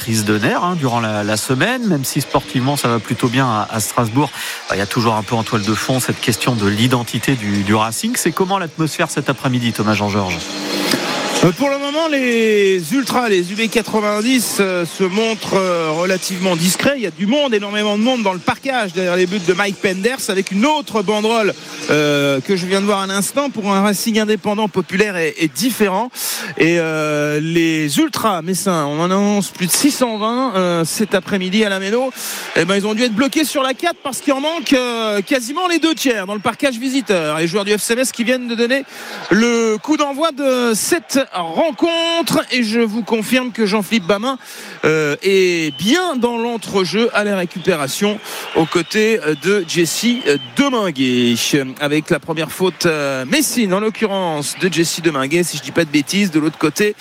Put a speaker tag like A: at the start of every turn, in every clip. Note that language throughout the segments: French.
A: crise de nerfs durant la semaine, même si sportivement ça va plutôt bien à Strasbourg. Il y a toujours un peu en toile de fond cette question de l'identité du Racing. C'est comment l'atmosphère cet après-midi, Thomas Jean-Georges ?
B: Pour le moment, les Ultras, les UB90 se montrent relativement discrets. Il y a du monde, énormément de monde dans le parcage derrière les buts de Mike Penders, avec une autre banderole que je viens de voir un instant pour un Racing indépendant, populaire et différent. Et les Ultras messins, on en annonce plus de 620 cet après-midi à la Méno. Ils ont dû être bloqués sur la 4 parce qu'il en manque quasiment les 2/3 dans le parcage visiteur. Les joueurs du FCMS qui viennent de donner le coup d'envoi de cette rencontre, et je vous confirme que Jean-Philippe Bamin est bien dans l'entrejeu à la récupération aux côtés de Jesse Deminguet, avec la première faute Messine en l'occurrence de Jesse Deminguet, si je dis pas de bêtises, de l'autre côté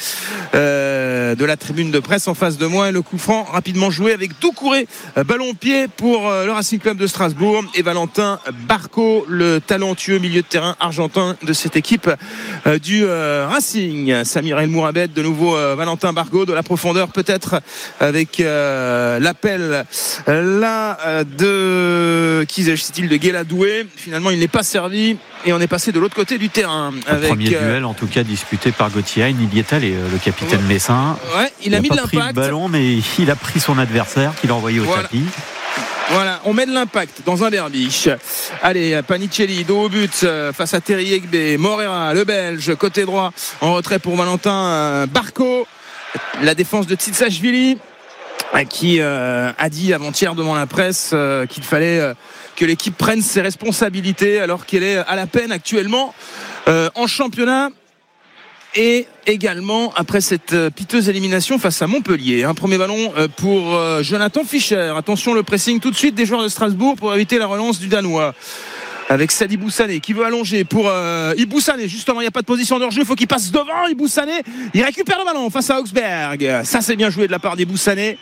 B: de la tribune de presse en face de moi, et le coup franc rapidement joué avec Doucouré, ballon-pied pour le Racing Club de Strasbourg, et Valentin Barco, le talentueux milieu de terrain argentin de cette équipe du Racing. Samir El Mourabed, de nouveau Valentin Barco, de la profondeur peut-être avec l'appel là de qui s'agit-il, de Guéladoué. Finalement il n'est pas servi et on est passé de l'autre côté du terrain.
A: Le premier duel en tout cas disputé par Gauthier, il y est allé, le capitaine messin.
B: Ouais, il a mis de l'impact.
A: Pris le ballon, mais il a pris son adversaire qui l'a envoyé au tapis.
B: Voilà, on met de l'impact dans un derby. Allez, Panicelli, dos au but face à Terry Egbe. Morera, le Belge, côté droit, en retrait pour Valentin Barco. La défense de Tsitsashvili, qui a dit avant-hier devant la presse qu'il fallait que l'équipe prenne ses responsabilités alors qu'elle est à la peine actuellement en championnat. Et également après cette piteuse élimination face à Montpellier. Un premier ballon pour Jonathan Fischer. Attention, le pressing tout de suite des joueurs de Strasbourg pour éviter la relance du Danois. Avec Sadi Boussané qui veut allonger pour Iboussane. Justement, il n'y a pas de position de hors-jeu, il faut qu'il passe devant. Iboussane, il récupère le ballon face à Augsberg. Ça, c'est bien joué de la part d'Iboussane.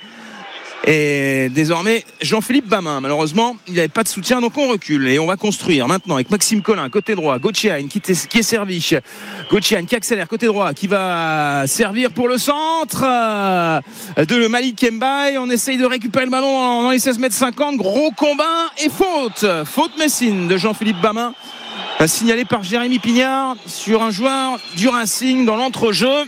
B: Et désormais Jean-Philippe Bamin, malheureusement il n'avait pas de soutien, donc on recule et on va construire maintenant avec Maxime Collin côté droit, Gauthier qui est servi, Gauthier qui accélère côté droit, qui va servir pour le centre de Malik Mbaye. On essaye de récupérer le ballon dans les 16m50, gros combat et faute Messine de Jean-Philippe Bamin, signalé par Jérémy Pignard sur un joueur du Racing dans l'entrejeu.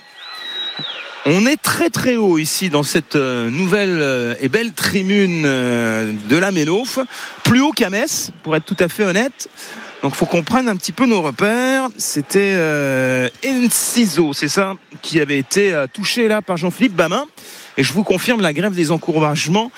B: On est très très haut ici dans cette nouvelle et belle tribune de la Ménof, plus haut qu'à Metz pour être tout à fait honnête. Donc il faut qu'on prenne un petit peu nos repères. C'était Enciso, c'est ça, qui avait été touché là par Jean-Philippe Bamin. Et je vous confirme la grève des encouragements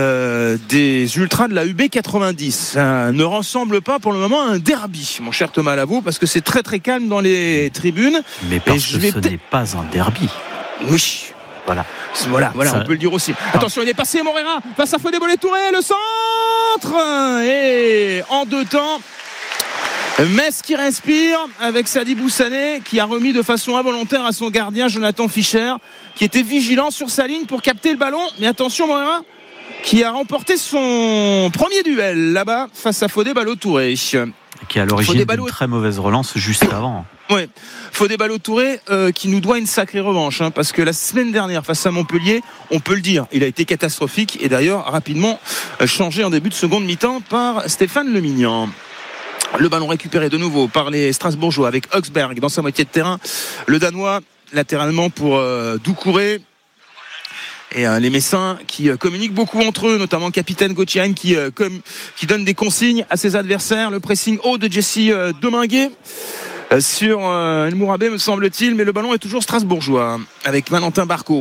B: des Ultras de la UB90. Ça ne ressemble pas pour le moment à un derby, mon cher Thomas Lavaux, parce que c'est très très calme dans les tribunes.
A: Mais parce que ce n'est pas un derby.
B: Oui, voilà, on peut le dire aussi. Attention, il est passé, Morera face à Fodé Bollé-Touré, le centre, et en deux temps Metz qui respire avec Sadi Boussané qui a remis de façon involontaire à son gardien Jonathan Fischer, qui était vigilant sur sa ligne pour capter le ballon. Mais attention, Morera qui a remporté son premier duel là-bas face à Fodé Bollé-Touré,
A: qui est à l'origine d'une très mauvaise relance juste avant.
B: Oui, Fodé Bollé-Touré qui nous doit une sacrée revanche, parce que la semaine dernière face à Montpellier, on peut le dire, il a été catastrophique et d'ailleurs rapidement changé en début de seconde mi-temps par Stéphane Lemignan. Le ballon récupéré de nouveau par les Strasbourgeois avec Augsberg dans sa moitié de terrain, le Danois latéralement pour Doucouré. Et les Messins qui communiquent beaucoup entre eux, notamment le capitaine Gauthier qui donne des consignes à ses adversaires. Le pressing haut de Jesse Deminguet sur El Mourabé, me semble-t-il, mais le ballon est toujours strasbourgeois avec Valentin Barco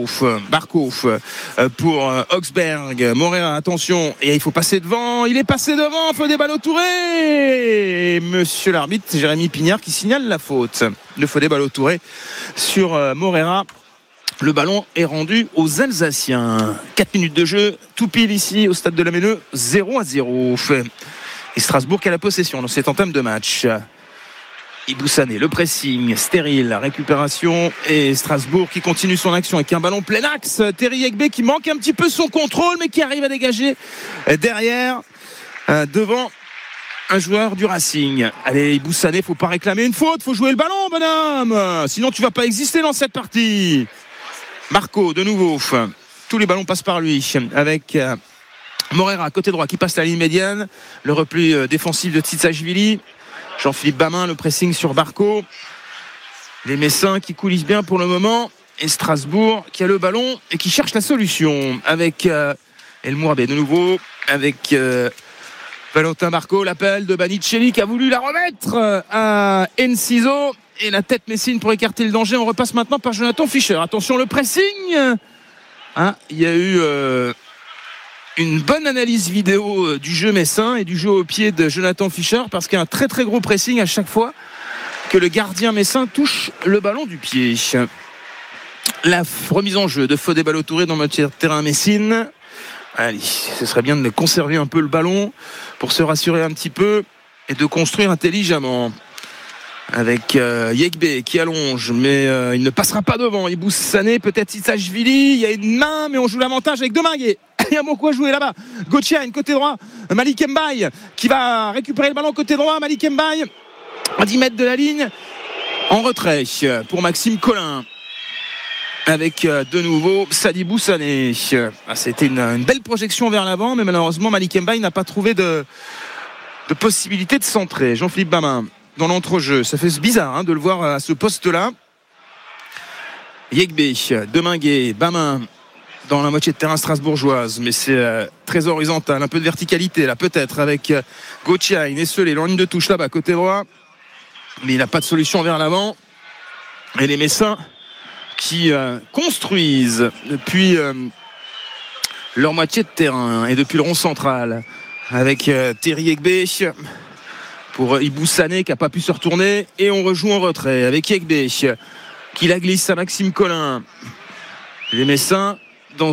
B: pour Augsberg. Morera, attention, et il faut passer devant, il est passé devant, Fodé Bollé-Touré, et monsieur l'arbitre Jérémy Pignard qui signale la faute de Fodé Bollé-Touré sur Morera. Le ballon est rendu aux Alsaciens. 4 minutes de jeu, tout pile ici au stade de la Méneux, 0-0. Et Strasbourg qui a la possession dans cette entame de match. Iboussane, le pressing stérile, la récupération, et Strasbourg qui continue son action avec un ballon plein axe. Terry Egbe qui manque un petit peu son contrôle mais qui arrive à dégager derrière devant un joueur du Racing. Allez, Iboussane, faut pas réclamer une faute, faut jouer le ballon, bonhomme, sinon tu vas pas exister dans cette partie. Marco de nouveau tous les ballons passent par lui avec Morera côté droit qui passe la ligne médiane, le repli défensif de Tsitsashvili, Jean-Philippe Bamin, le pressing sur Barco, les Messins qui coulissent bien pour le moment, et Strasbourg qui a le ballon et qui cherche la solution avec El Mouarbé de nouveau, avec Valentin Barco, l'appel de Banicelli qui a voulu la remettre à Enciso, et la tête Messine pour écarter le danger. On repasse maintenant par Jonathan Fischer. Attention, le pressing, il y a eu une bonne analyse vidéo du jeu messin et du jeu au pied de Jonathan Fischer, parce qu'il y a un très très gros pressing à chaque fois que le gardien messin touche le ballon du pied. La remise en jeu de Fodé Ballo-Touré dans le terrain Messine. Allez, ce serait bien de conserver un peu le ballon pour se rassurer un petit peu et de construire intelligemment. Avec Yegbe qui allonge, mais il ne passera pas devant. Ibou Sané, peut-être Tsitsashvili. Il y a une main, mais on joue l'avantage avec Dominguez. Il y a beaucoup à jouer là-bas. Gauthier, côté droit. Malik Mbaye qui va récupérer le ballon côté droit. Malik Mbaye à 10 mètres de la ligne. En retrait pour Maxime Collin. Avec de nouveau Sadibou Sané. C'était une belle projection vers l'avant, mais malheureusement Malik Mbaye n'a pas trouvé de possibilité de centrer. Jean-Philippe Bamin dans l'entrejeu, ça fait bizarre de le voir à ce poste-là. Yegbe, Dominguez, Bamin dans la moitié de terrain strasbourgeoise, mais c'est très horizontal, un peu de verticalité là peut-être avec Gauthier, Nesselé, en ligne de touche là-bas côté droit, mais il n'a pas de solution vers l'avant. Et les Messins qui construisent depuis leur moitié de terrain et depuis le rond central avec Terry Yegbe pour Ibou Sané qui n'a pas pu se retourner, et on rejoue en retrait avec Yegbe qui la glisse à Maxime Collin. Les Messins dans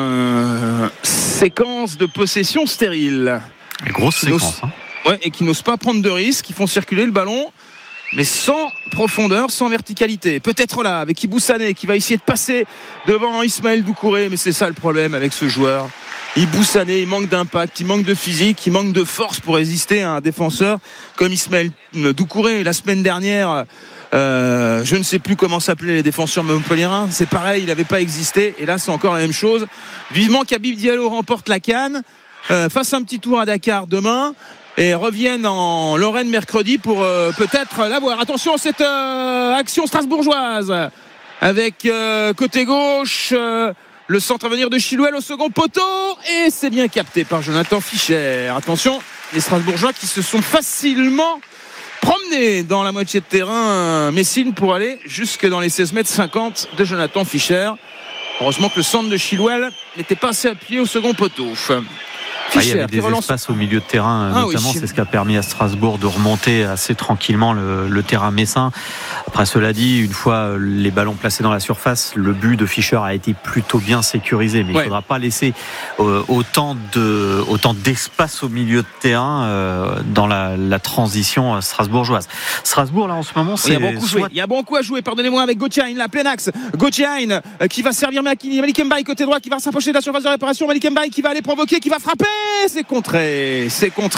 B: une séquence de possession stérile,
A: une grosse séquence
B: et qui n'osent pas prendre de risques, qui font circuler le ballon mais sans profondeur, sans verticalité. Peut-être là avec Ibou Sané qui va essayer de passer devant Ismaël Doucouré, mais c'est ça le problème avec ce joueur. Ibou Sané, il manque d'impact, il manque de physique, il manque de force pour résister à un défenseur comme Ismaël Doucouré. La semaine dernière, je ne sais plus comment s'appelaient les défenseurs montpelliérains, c'est pareil, il n'avait pas existé, et là c'est encore la même chose. Vivement qu'Habib Diallo remporte la CAN, fasse un petit tour à Dakar demain et revienne en Lorraine mercredi pour peut-être l'avoir. Attention, cette action strasbourgeoise avec côté gauche le centre à venir de Chilouel au second poteau, et c'est bien capté par Jonathan Fischer. Attention, les Strasbourgeois qui se sont facilement promenés dans la moitié de terrain Messine pour aller jusque dans les 16 mètres 50 de Jonathan Fischer. Heureusement que le centre de Chilouel n'était pas assez appuyé au second poteau.
A: Il y avait des espaces au milieu de terrain, notamment, c'est ce qui a permis à Strasbourg de remonter assez tranquillement le terrain messin. Après, cela dit, une fois les ballons placés dans la surface, le but de Fischer a été plutôt bien sécurisé, mais il ne faudra pas laisser autant d'espace au milieu de terrain dans la transition strasbourgeoise. Strasbourg, là, en ce moment, c'est...
B: Il y a beaucoup à jouer, pardonnez-moi, avec Gauthier, la plein axe. Gauthier qui va servir Malik Mbaye côté droit, qui va s'approcher de la surface de réparation. Malik Mbaye qui va aller provoquer, qui va frapper. C'est contré,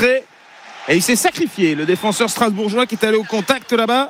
B: et il s'est sacrifié, le défenseur strasbourgeois qui est allé au contact là-bas.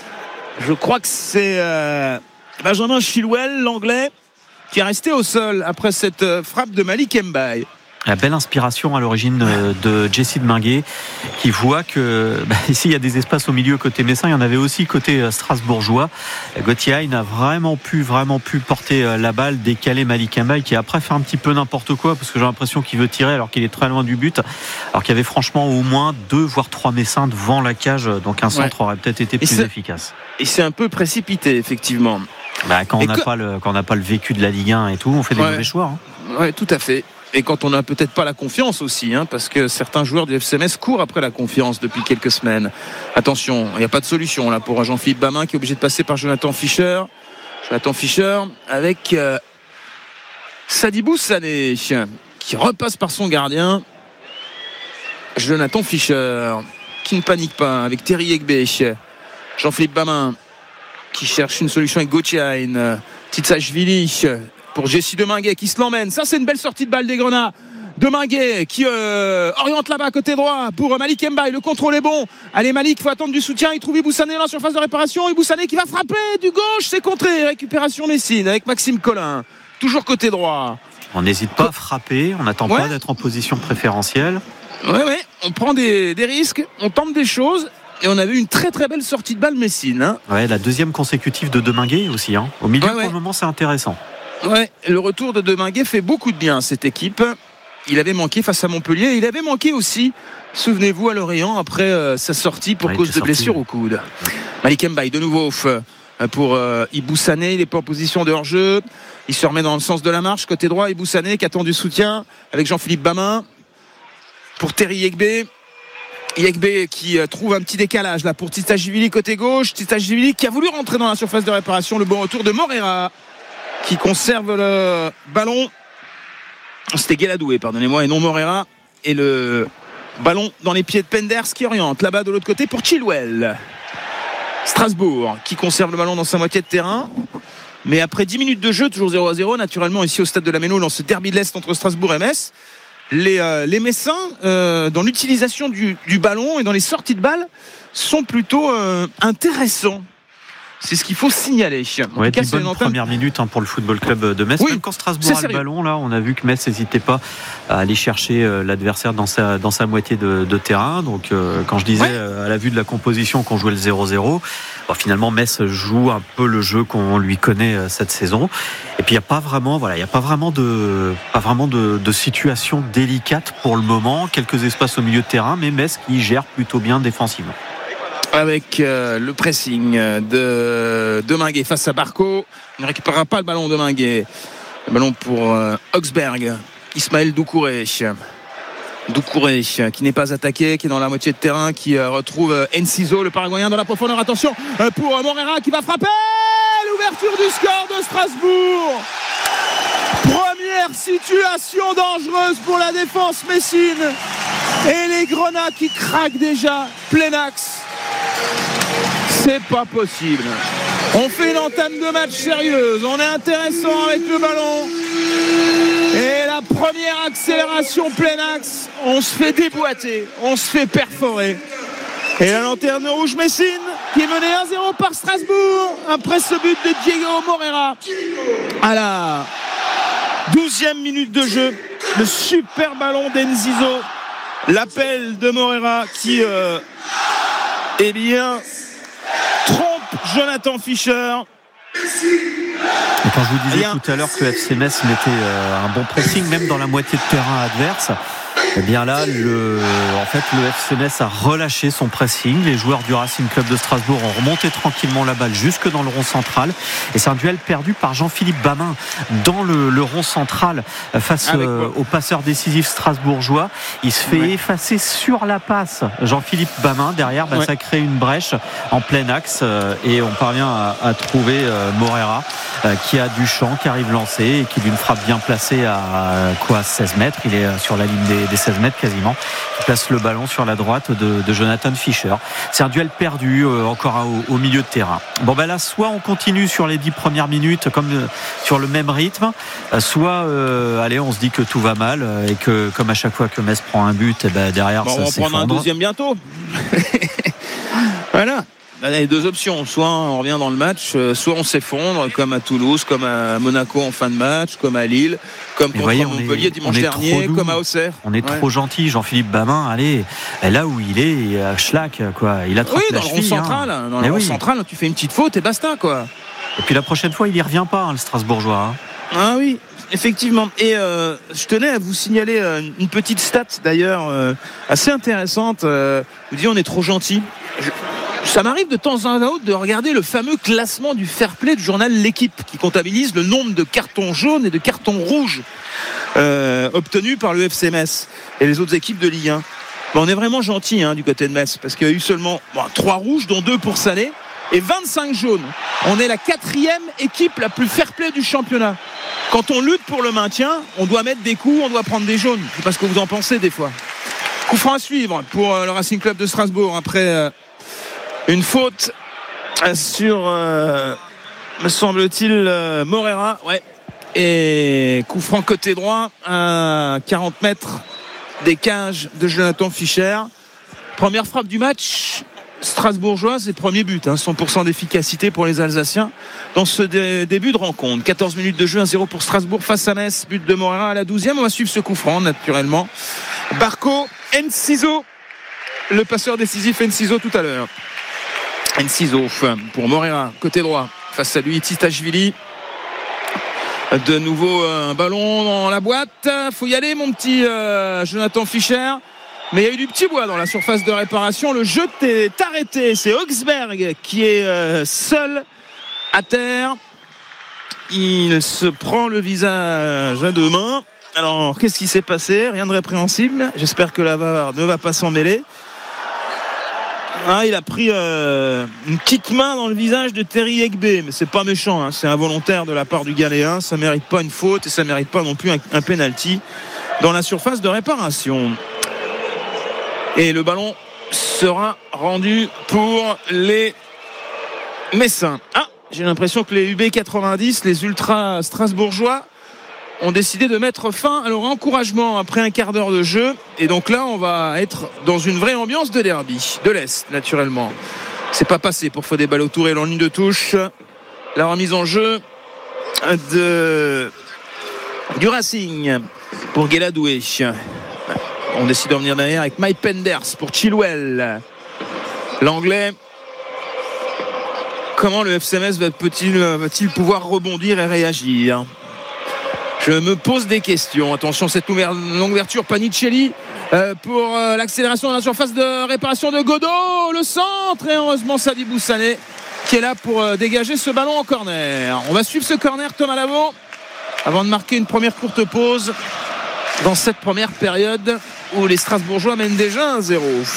B: Je crois que c'est Benjamin Chilouel, l'anglais, qui est resté au sol après cette frappe de Malik Mbaye.
A: La belle inspiration à l'origine de Jesse Dominguez, qui voit que ici il y a des espaces au milieu côté messin, il y en avait aussi côté strasbourgeois. Gauthier a vraiment pu porter la balle, décaler Malik Mbaye, qui après fait un petit peu n'importe quoi, parce que j'ai l'impression qu'il veut tirer alors qu'il est très loin du but, alors qu'il y avait franchement au moins 2 voire 3 messins devant la cage, donc un centre aurait peut-être été plus efficace.
B: Et c'est un peu précipité effectivement.
A: Quand on n'a pas le vécu de la Ligue 1 et tout, on fait des mauvais choix.
B: Oui, tout à fait. Et quand on n'a peut-être pas la confiance aussi, parce que certains joueurs du FC Metz courent après la confiance depuis quelques semaines. Attention, il n'y a pas de solution là pour Jean-Philippe Bamin qui est obligé de passer par Jonathan Fischer. Jonathan Fischer avec Sadibou Sané qui repasse par son gardien. Jonathan Fischer qui ne panique pas avec Terry Yegbe. Jean-Philippe Bamin qui cherche une solution avec Gauthier, Tsitsashvili pour Jesse Dominguez qui se l'emmène. Ça, c'est une belle sortie de balle des Grenats. Dominguez qui oriente là-bas côté droit pour Malik Mbaye. Le contrôle est bon. Allez, Malik, il faut attendre du soutien. Il trouve Ibou Sané dans la surface de réparation. Ibou Sané qui va frapper du gauche. C'est contré. Récupération Messine avec Maxime Collin. Toujours côté droit.
A: On n'hésite pas à frapper, on n'attend pas d'être en position préférentielle.
B: Ouais, on prend des risques, on tente des choses. Et on avait une très très belle sortie de balle Messine. Hein.
A: Ouais, la deuxième consécutive de Deminguet aussi. Hein. Au milieu, pour le moment, c'est intéressant.
B: Ouais, le retour de Deminguet fait beaucoup de bien à cette équipe. Il avait manqué face à Montpellier. Il avait manqué aussi, souvenez-vous, à Lorient après sa sortie pour cause de blessure au coude. Malik Mbaye de nouveau pour Ibou Sané. Il n'est pas en position de hors-jeu. Il se remet dans le sens de la marche. Côté droit, Ibou Sané qui attend du soutien avec Jean-Philippe Bamin. Pour Terry Yegbe. Yegbe qui trouve un petit décalage là pour Titashvili côté gauche. Titashvili qui a voulu rentrer dans la surface de réparation. Le bon retour de Morera qui conserve le ballon. C'était Guéladoué, pardonnez-moi, et non Morera. Et le ballon dans les pieds de Penders qui oriente là-bas de l'autre côté pour Chilwell. Strasbourg qui conserve le ballon dans sa moitié de terrain. Mais après 10 minutes de jeu, toujours 0-0, naturellement ici au stade de la Méno, dans ce derby de l'Est entre Strasbourg et Metz. Les Messins, dans l'utilisation du ballon et dans les sorties de balles, sont plutôt intéressants. C'est ce qu'il faut signaler.
A: Ouais, des bonnes premières minutes pour le football club de Metz. Même quand Strasbourg a le ballon, là, on a vu que Metz n'hésitait pas à aller chercher l'adversaire dans sa moitié de terrain. Donc, quand je disais à la vue de la composition qu'on jouait le 0-0, finalement Metz joue un peu le jeu qu'on lui connaît cette saison. Et puis il n'y a pas vraiment de situation délicate pour le moment. Quelques espaces au milieu de terrain, mais Metz qui gère plutôt bien défensivement.
B: Avec le pressing de Deminguet face à Barco. Il ne récupérera pas le ballon de Deminguet. Le ballon pour Augsberg. Ismaël Doucouré qui n'est pas attaqué, qui est dans la moitié de terrain, qui retrouve Enciso, le Paraguayen, dans la profondeur. Attention pour Morera qui va frapper. L'ouverture du score de Strasbourg. Première situation dangereuse pour la défense messine. Et les Grenats qui craquent déjà. Plein axe. C'est pas possible. On fait une entame de match sérieuse. On est intéressant avec le ballon. Et la première accélération plein axe, on se fait déboîter, on se fait perforer. Et la lanterne rouge Messine qui est menée 1-0 par Strasbourg après ce but de Diego Morera. À la 12e minute de jeu, le super ballon d'Enciso. L'appel de Morera qui trompe Jonathan Fischer.
A: Et quand je vous disais tout à l'heure que le FC Metz mettait un bon pressing même dans la moitié de terrain adverse, eh bien là le FC Metz a relâché son pressing. Les joueurs du Racing Club de Strasbourg ont remonté tranquillement la balle jusque dans le rond central, et c'est un duel perdu par Jean-Philippe Bamin dans le rond central face au passeur décisif strasbourgeois. Il se fait effacer sur la passe. Jean-Philippe Bamin derrière, ça crée une brèche en plein axe et on parvient à trouver Morera qui a du champ, qui arrive lancé et qui d'une frappe bien placée à 16 mètres. Il est sur la ligne des 16 mètres quasiment. Il place le ballon sur la droite de Jonathan Fischer. C'est un duel perdu encore au milieu de terrain. Bon là, soit on continue sur les 10 premières minutes comme sur le même rythme, soit on se dit que tout va mal et que comme à chaque fois que Metz prend un but, derrière ça s'effondre.
B: On va prendre un deuxième bientôt. Voilà. Il y a deux options, soit on revient dans le match, soit on s'effondre comme à Toulouse, comme à Monaco en fin de match, comme à Lille, comme contre Montpellier dimanche dernier, comme à Auxerre.
A: On est trop gentil, Jean-Philippe Bamin, allez, là où il est, à Schlack, il attrape la cheville.
B: Dans le rond central, tu fais une petite faute et basta, quoi.
A: Et puis la prochaine fois, il y revient pas, le Strasbourgeois.
B: Ah oui, effectivement. Et je tenais à vous signaler une petite stat d'ailleurs assez intéressante. Je vous dis, on est trop gentil. Ça m'arrive de temps en temps de regarder le fameux classement du fair play du journal L'Équipe qui comptabilise le nombre de cartons jaunes et de cartons rouges obtenus par le FC Metz et les autres équipes de Ligue 1. On est vraiment gentil du côté de Metz parce qu'il y a eu seulement 3 rouges dont 2 pour Sané et 25 jaunes. On est la 4e équipe la plus fair play du championnat. Quand on lutte pour le maintien, on doit mettre des coups, on doit prendre des jaunes. Je sais pas ce que vous en pensez des fois. Coup franc à suivre pour le Racing Club de Strasbourg après une faute sur, me semble-t-il, Morera. Et coup franc côté droit à 40 mètres des cages de Jonathan Fischer. Première frappe du match strasbourgeois, c'est premier but, 100% d'efficacité pour les Alsaciens dans ce début de rencontre. 14 minutes de jeu, 1-0 pour Strasbourg face à Metz, but de Moreira à la 12e. On va suivre ce coup franc naturellement. Barco, Enciso, le passeur décisif Enciso tout à l'heure. Enciso pour Moreira, côté droit, face à lui Titashvili. De nouveau un ballon dans la boîte, faut y aller mon petit Jonathan Fischer. Mais il y a eu du petit bois dans la surface de réparation. Le jeu est arrêté. C'est Augsberg qui est seul à terre. Il se prend le visage à deux mains. Alors, qu'est-ce qui s'est passé? Rien de répréhensible. J'espère que la VAR ne va pas s'en mêler. Il a pris une petite main dans le visage de Terry Egbe. Mais c'est pas méchant. C'est involontaire de la part du Ghanéen. Ça mérite pas une faute et ça mérite pas non plus un penalty dans la surface de réparation. Et le ballon sera rendu pour les Messins. J'ai l'impression que les UB90, les ultras strasbourgeois, ont décidé de mettre fin à leur encouragement après un quart d'heure de jeu. Et donc là, on va être dans une vraie ambiance de derby, de l'Est, naturellement. C'est pas passé pour Fodé Ballo-Touré en ligne de touche. La remise en jeu du Racing pour Guéladoué. On décide de revenir derrière avec Mike Penders pour Chilwell. L'anglais. Comment le FCMS va-t-il pouvoir rebondir et réagir? Je me pose des questions. Attention, cette longue ouverture, Panicelli pour l'accélération dans la surface de réparation de Godot. Le centre et heureusement Sadibou Sané qui est là pour dégager ce ballon en corner. On va suivre ce corner, Thomas Lavaux, avant de marquer une première courte pause dans cette première période où les Strasbourgeois mènent déjà 1-0.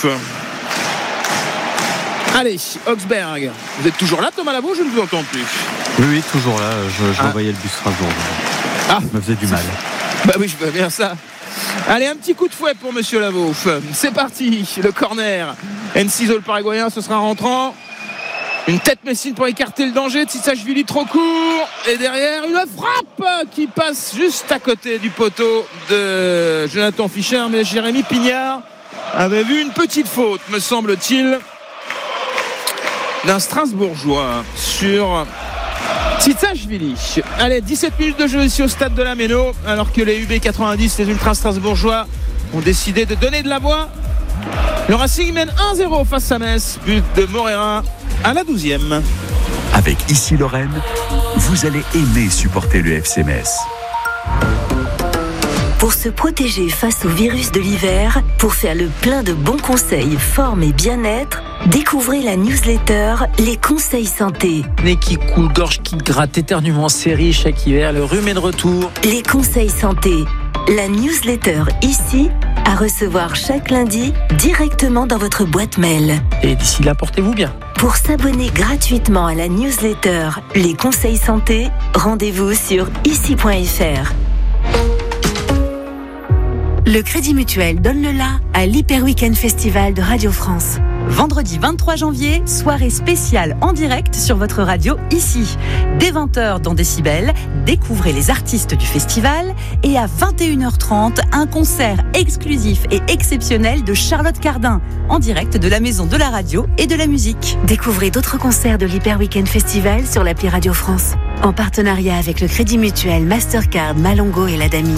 B: Allez, Augsberg. Vous êtes toujours là, Thomas Lavaux? Je ne vous entends plus.
A: Oui, toujours là. Je revoyais le bus Strasbourg. Ça me faisait du mal.
B: Bah oui, je vois bien ça. Allez, un petit coup de fouet pour Monsieur Lavaux. C'est parti, le corner. Enciso, le Paraguayen, ce sera rentrant. Une tête Messine pour écarter le danger. Titashvili trop court. Et derrière, une frappe qui passe juste à côté du poteau de Jonathan Fischer. Mais Jérémy Pignard avait vu une petite faute, me semble-t-il, d'un Strasbourgeois sur Titashvili. Allez, 17 minutes de jeu ici au stade de la Méno, alors que les UB90, les ultras strasbourgeois, ont décidé de donner de la voix. Le Racing mène 1-0 face à Metz, but de Moreira à la 12e.
C: Avec Ici Lorraine, vous allez aimer supporter le FC Metz.
D: Pour se protéger face au virus de l'hiver, pour faire le plein de bons conseils, forme et bien-être, découvrez la newsletter Les Conseils Santé.
E: Nez qui coule, gorge qui gratte, éternuement en série chaque hiver, le rhume est de retour.
D: Les Conseils Santé, la newsletter ici, à recevoir chaque lundi directement dans votre boîte mail.
E: Et d'ici là, portez-vous bien.
D: Pour s'abonner gratuitement à la newsletter Les Conseils Santé, rendez-vous sur ici.fr. Le Crédit Mutuel donne le la à l'Hyper Weekend Festival de Radio France.
F: Vendredi 23 janvier, soirée spéciale en direct sur votre radio ici. Dès 20h dans Décibel, découvrez les artistes du festival et à 21h30, un concert exclusif et exceptionnel de Charlotte Cardin en direct de la Maison de la Radio et de la Musique.
D: Découvrez d'autres concerts de l'Hyper Weekend Festival sur l'appli Radio France en partenariat avec le Crédit Mutuel, Mastercard, Malongo et l'Adami.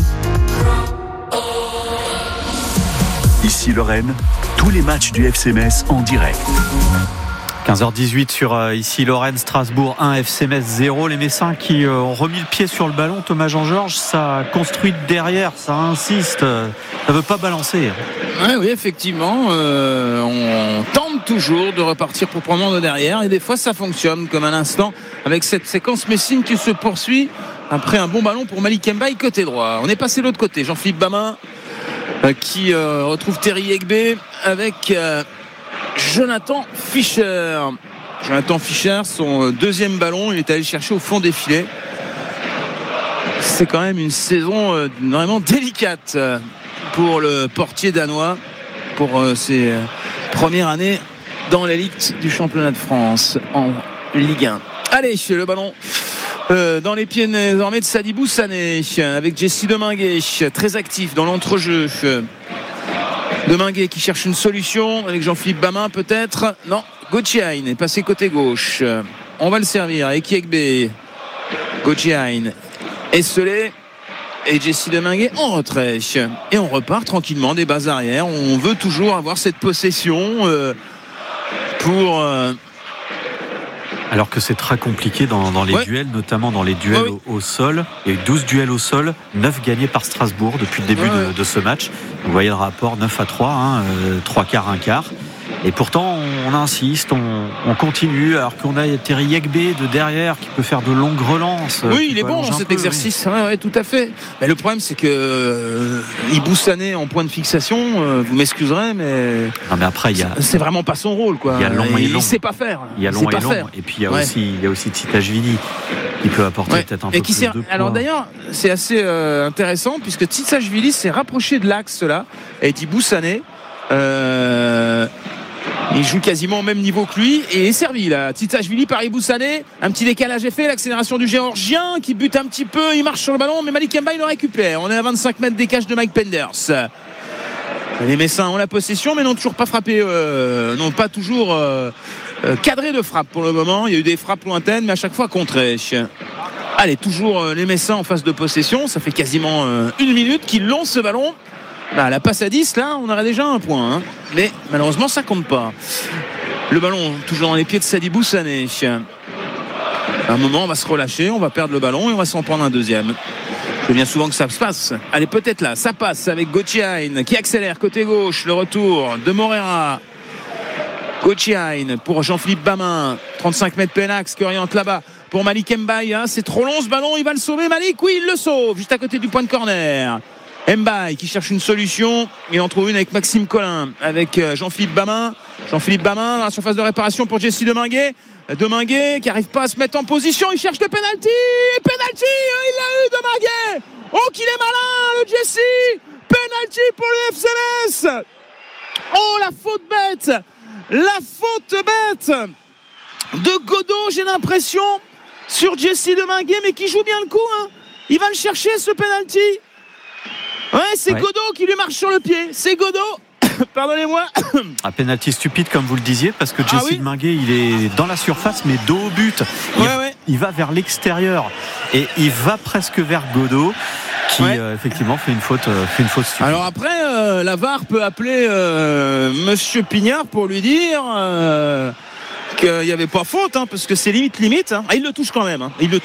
C: Ici Lorraine, tous les matchs du FC Metz en direct.
A: 15h18 sur Ici Lorraine, Strasbourg 1, FC Metz 0. Les Messins qui ont remis le pied sur le ballon. Thomas Jean-Georges, ça construit derrière, ça insiste, ça veut pas balancer.
B: Oui, effectivement, on tente toujours de repartir proprement de derrière et des fois ça fonctionne, comme à l'instant avec cette séquence Messine qui se poursuit après un bon ballon pour Malik Mbaye côté droit. On est passé de l'autre côté, Jean-Philippe Bamin qui retrouve Terry Egbe avec Jonathan Fischer. Jonathan Fischer, son deuxième ballon, il est allé chercher au fond des filets. C'est quand même une saison vraiment délicate pour le portier danois pour ses premières années dans l'élite du championnat de France en Ligue 1. Allez, le ballon dans les pieds désormais de Sadibou Sané avec Jesse Deminguet très actif dans l'entrejeu. Deminguet qui cherche une solution avec Jean-Philippe Bamin peut-être. Non, Gochiain est passé côté gauche. On va le servir avec Ekiekbe. Gochiain, esselé. Et Jesse Deminguet en retrait. Et on repart tranquillement des bases arrière. On veut toujours avoir cette possession pour...
A: Alors que c'est très compliqué dans les duels, notamment dans les duels au sol. Il y a eu 12 duels au sol, 9 gagnés par Strasbourg depuis le début de ce match. Vous voyez le rapport 9-3, 3 quarts, 1 quart. Et pourtant, on insiste, on continue, alors qu'on a Terry Ekiekbe de derrière qui peut faire de longues relances.
B: Oui, il est bon cet exercice, oui, tout à fait. Mais le problème, c'est que Iboussane en point de fixation, vous m'excuserez, mais.
A: Non, mais après,
B: c'est vraiment pas son rôle, quoi.
A: Il y a long et long.
B: Il sait pas faire.
A: Il y a long et long. Et puis, il y a aussi Tsitsashvili qui peut apporter peut-être un peu plus de poids.
B: Alors d'ailleurs, c'est assez intéressant, puisque Tsitsashvili s'est rapproché de l'axe, là, et Iboussane. Il joue quasiment au même niveau que lui et est servi là. Tsitsashvili par Iboussane. Un petit décalage est fait. L'accélération du Géorgien qui bute un petit peu. Il marche sur le ballon, mais Malik Mbaye le récupère. On est à 25 mètres des cages de Mike Penders. Les Messins ont la possession, mais n'ont toujours pas frappé, n'ont pas toujours cadré de frappe pour le moment. Il y a eu des frappes lointaines, mais à chaque fois contrées. Allez, toujours les Messins en phase de possession. Ça fait quasiment 1 minute qu'ils lancent ce ballon. La passe à 10, là, on aurait déjà un point. Mais malheureusement, ça compte pas. Le ballon, toujours dans les pieds de Sadibou Sané. À un moment, on va se relâcher, on va perdre le ballon et on va s'en prendre un deuxième. C'est bien souvent que ça se passe. Allez, peut-être là, ça passe avec Gochiain qui accélère côté gauche. Le retour de Morera. Gochiain pour Jean-Philippe Bamin. 35 mètres Penax qui oriente là-bas. Pour Malik Mbaye, c'est trop long ce ballon, il va le sauver. Malik, oui, il le sauve, juste à côté du point de corner. Mbaye qui cherche une solution, il en trouve une avec Maxime Collin, avec Jean-Philippe Bamin dans la surface de réparation pour Jesse Deminguet qui n'arrive pas à se mettre en position, il cherche le penalty, il l'a eu Deminguet, oh qu'il est malin le Jesse, penalty pour le FCMS, oh la faute bête de Godot, j'ai l'impression, sur Jesse Deminguet, mais qui joue bien le coup, il va le chercher ce penalty. Ouais, c'est Godot qui lui marche sur le pied. C'est Godot. Pardonnez-moi.
A: Un penalty stupide, comme vous le disiez, parce que Jesse Deminguet, il est dans la surface, mais dos au but. Il va vers l'extérieur et il va presque vers Godot, qui effectivement fait une faute stupide.
B: Alors après, la VAR peut appeler Monsieur Pignard pour lui dire qu'il n'y avait pas faute, parce que c'est limite. Il le touche quand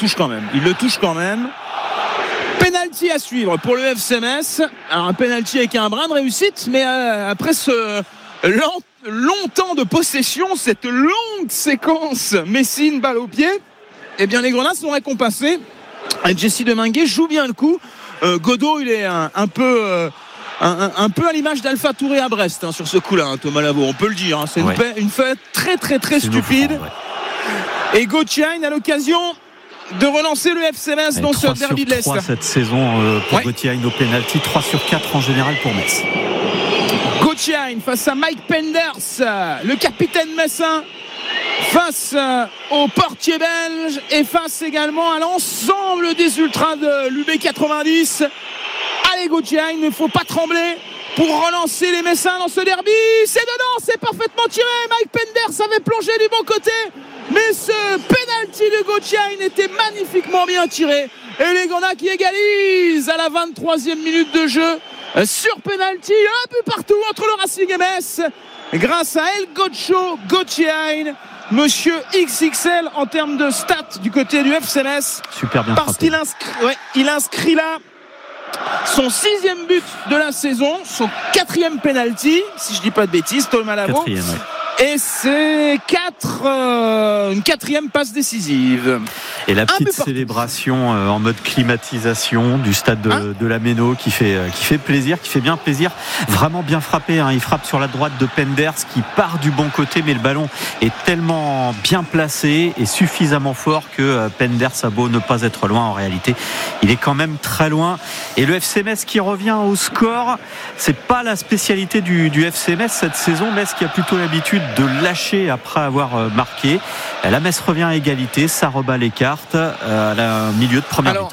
B: même. Penalty à suivre pour le FCMS. Alors un penalty avec un brin de réussite, mais après ce long temps de possession, cette longue séquence Messine balle au pied, eh bien les Grenats sont récompensés. Jesse Deminguet joue bien le coup. Godot, il est un peu à l'image d'Alpha Touré à Brest sur ce coup-là, Thomas Lavaux, on peut le dire. C'est une fête très très très stupide. Et Gochiain a l'occasion de relancer le FCMS dans ce derby de l'Est.
A: 3 cette saison pour Gochiain au penalty, 3 sur 4 en général pour Metz.
B: Gochiain face à Mike Penders, le capitaine messin, face au portier belge et face également à l'ensemble des ultras de l'UB90. Allez Gochiain, il ne faut pas trembler pour relancer les Messins dans ce derby. C'est dedans, c'est parfaitement tiré. Mike Penders avait plongé du bon côté, mais ce penalty de Gochiain était magnifiquement bien tiré. Et les Grenats qui égalisent à la 23e minute de jeu sur penalty. Un but partout entre le Racing et Metz grâce à El Gocho Gochiain, monsieur XXL en termes de stats du côté du FC Metz.
A: Super bien
B: parce
A: frappé.
B: qu'il inscrit là son 6e but de la saison, son 4e penalty, si je dis pas de bêtises, Thomas Lavaux. Et c'est une 4e passe décisive.
A: Et la petite célébration en mode climatisation du stade de la Méno qui fait plaisir, qui fait bien plaisir. Vraiment bien frappé. Il frappe sur la droite de Penders qui part du bon côté, mais le ballon est tellement bien placé et suffisamment fort que Penders a beau ne pas être loin. En réalité, il est quand même très loin. Et le FC Metz qui revient au score, c'est pas la spécialité du FC Metz cette saison. Metz qui a plutôt l'habitude de lâcher après avoir marqué. La Metz revient à égalité, ça rebat les cartes à la milieu de première mi-temps.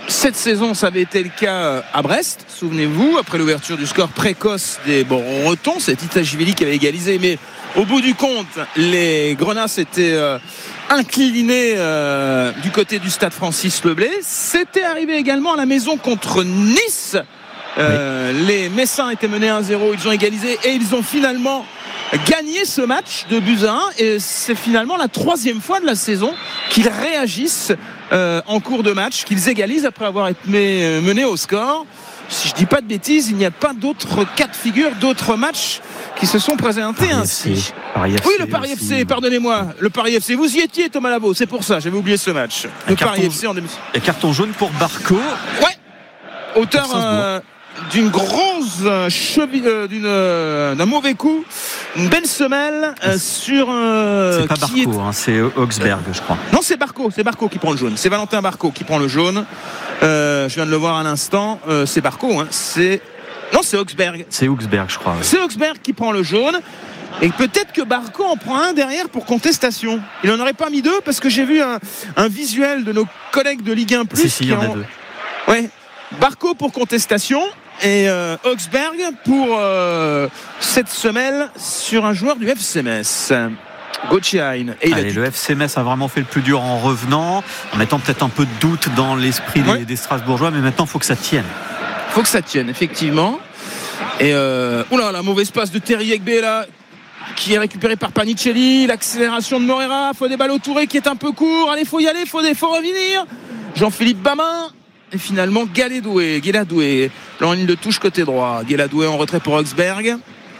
B: Cette saison, ça avait été le cas à Brest, souvenez-vous, après l'ouverture du score précoce des Bretons, c'est Itagivili qui avait égalisé, mais au bout du compte, les Grenats s'étaient inclinés du côté du stade Francis Leblay. C'était arrivé également à la maison contre Nice. Les Messins étaient menés 1-0, ils ont égalisé et ils ont finalement gagné ce match de buts à 1, et c'est finalement la 3e fois de la saison qu'ils réagissent en cours de match, qu'ils égalisent après avoir été menés au score. Si je dis pas de bêtises, il n'y a pas d'autres cas de figure, d'autres matchs qui se sont présentés ainsi. Oui, le Paris FC, pardonnez-moi, le Paris FC, vous y étiez Thomas Labo, c'est pour ça, j'avais oublié ce match. Le Paris FC en demi.
A: Et carton jaune pour Barco.
B: Ouais, auteur d'une grosse cheville, d'un mauvais coup, une belle semelle sur.
A: C'est pas Barco, c'est Augsberg, je crois.
B: Non, c'est Barco qui prend le jaune. C'est Valentin Barco qui prend le jaune. Je viens de le voir à l'instant. C'est Barco, non, c'est Augsberg.
A: C'est Augsberg, je crois. Ouais.
B: C'est Augsberg qui prend le jaune. Et peut-être que Barco en prend un derrière pour contestation. Il n'en aurait pas mis 2 parce que j'ai vu un visuel de nos collègues de Ligue 1+.
A: Si, il y en a 2.
B: Ouais. Barco pour contestation et Augsberg pour cette semelle sur un joueur du FC Metz. Gottschein.
A: Le FC Metz a vraiment fait le plus dur en revenant, en mettant peut-être un peu de doute dans l'esprit des Strasbourgeois, mais maintenant il faut que ça tienne.
B: Il faut que ça tienne, effectivement. Et la mauvaise passe de Terry Egbe là, qui est récupéré par Panicelli, l'accélération de Morera, Fodé Ballo-Touré qui est un peu court, allez, faut y aller, faut revenir. Jean-Philippe Bamin. Et finalement Guéladoué en ligne de touche côté droit. Guéladoué en retrait pour Augsberg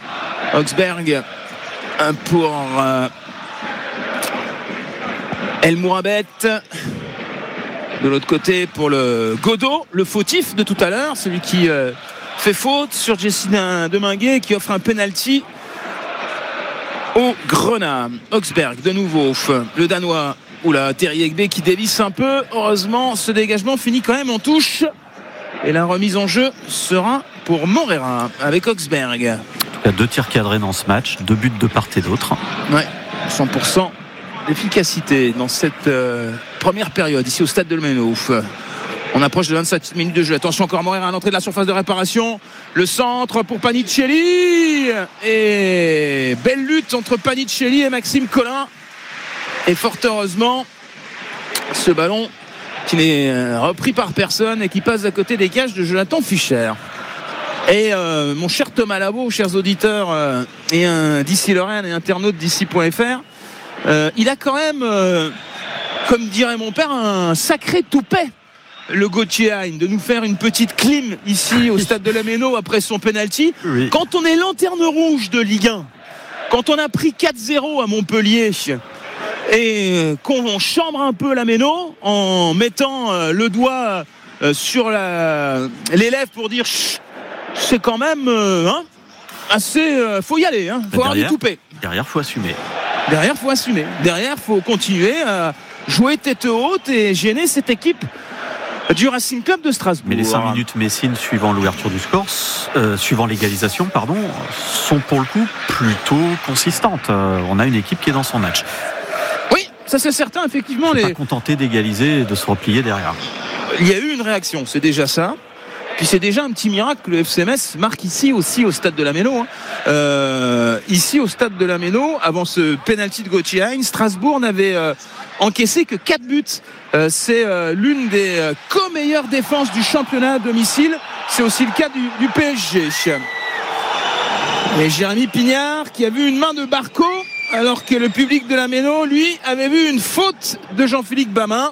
B: pour El Mourabet. De l'autre côté pour le Godot, le fautif de tout à l'heure, celui qui fait faute sur Jesse Deminguet, qui offre un penalty au Grenat. Augsberg de nouveau, le Danois. Terry Egbe qui dévisse un peu. Heureusement, ce dégagement finit quand même en touche. Et la remise en jeu sera pour Morera avec Augsberg.
A: Il y a 2 tirs cadrés dans ce match, 2 buts de part et d'autre.
B: Ouais, 100% d'efficacité dans cette première période ici au stade de Lemeno. On approche de 27 minutes de jeu. Attention encore Morera à l'entrée de la surface de réparation. Le centre pour Panicelli. Et belle lutte entre Panicelli et Maxime Collin. Et fort heureusement, ce ballon qui n'est repris par personne et qui passe à côté des cages de Jonathan Fischer. Et mon cher Thomas Labo, chers auditeurs et d'ici Lorraine et internautes d'ici.fr, il a quand même, comme dirait mon père, un sacré toupet, le Gottschein, de nous faire une petite clim ici au stade de Lameno après son penalty. Oui. Quand on est lanterne rouge de Ligue 1, quand on a pris 4-0 à Montpellier, et qu'on chambre un peu la Méno en mettant le doigt sur les lèvres pour dire c'est quand même assez faut y aller, faut avoir du toupet.
A: Derrière faut assumer.
B: Derrière faut continuer à jouer tête haute et gêner cette équipe du Racing Club de Strasbourg.
A: Mais les 5 minutes Messine suivant l'ouverture du score, suivant l'égalisation, sont pour le coup plutôt consistantes. On a une équipe qui est dans son match.
B: Ça c'est certain, effectivement.
A: Pas contenté d'égaliser et de se replier derrière.
B: Il y a eu une réaction, c'est déjà ça. Puis c'est déjà un petit miracle que le FC Metz marque ici aussi au stade de Lameno. Ici au stade de Lameno, avant ce penalty de Gottschein, Strasbourg n'avait encaissé que 4 buts. C'est l'une des co-meilleures défenses du championnat à domicile. C'est aussi le cas du PSG. Et Jérémy Pignard qui a vu une main de Barco, alors que le public de Lameno, lui, avait vu une faute de Jean-Philippe Bamin.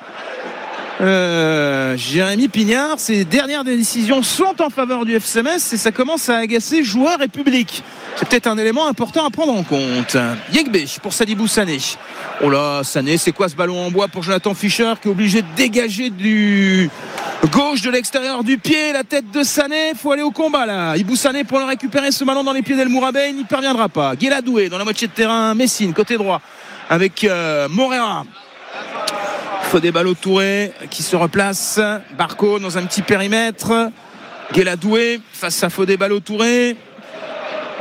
B: Jérémy Pignard, ses dernières décisions sont en faveur du FC Metz et ça commence à agacer joueurs et public. C'est peut-être un élément important à prendre en compte. Yegbe pour Sadibou Sané. Oh là, Sané, c'est quoi ce ballon en bois pour Jonathan Fischer qui est obligé de dégager du gauche de l'extérieur du pied, la tête de Sané. Il faut aller au combat là. Ibou Sané pour le récupérer, ce ballon dans les pieds d'El Mourabet, il n'y parviendra pas. Guéladoué dans la moitié de terrain, Messine côté droit avec Morera. Fodé Ballo-Touré qui se replace. Barco dans un petit périmètre. Guéladoué face à Fodé Ballo-Touré.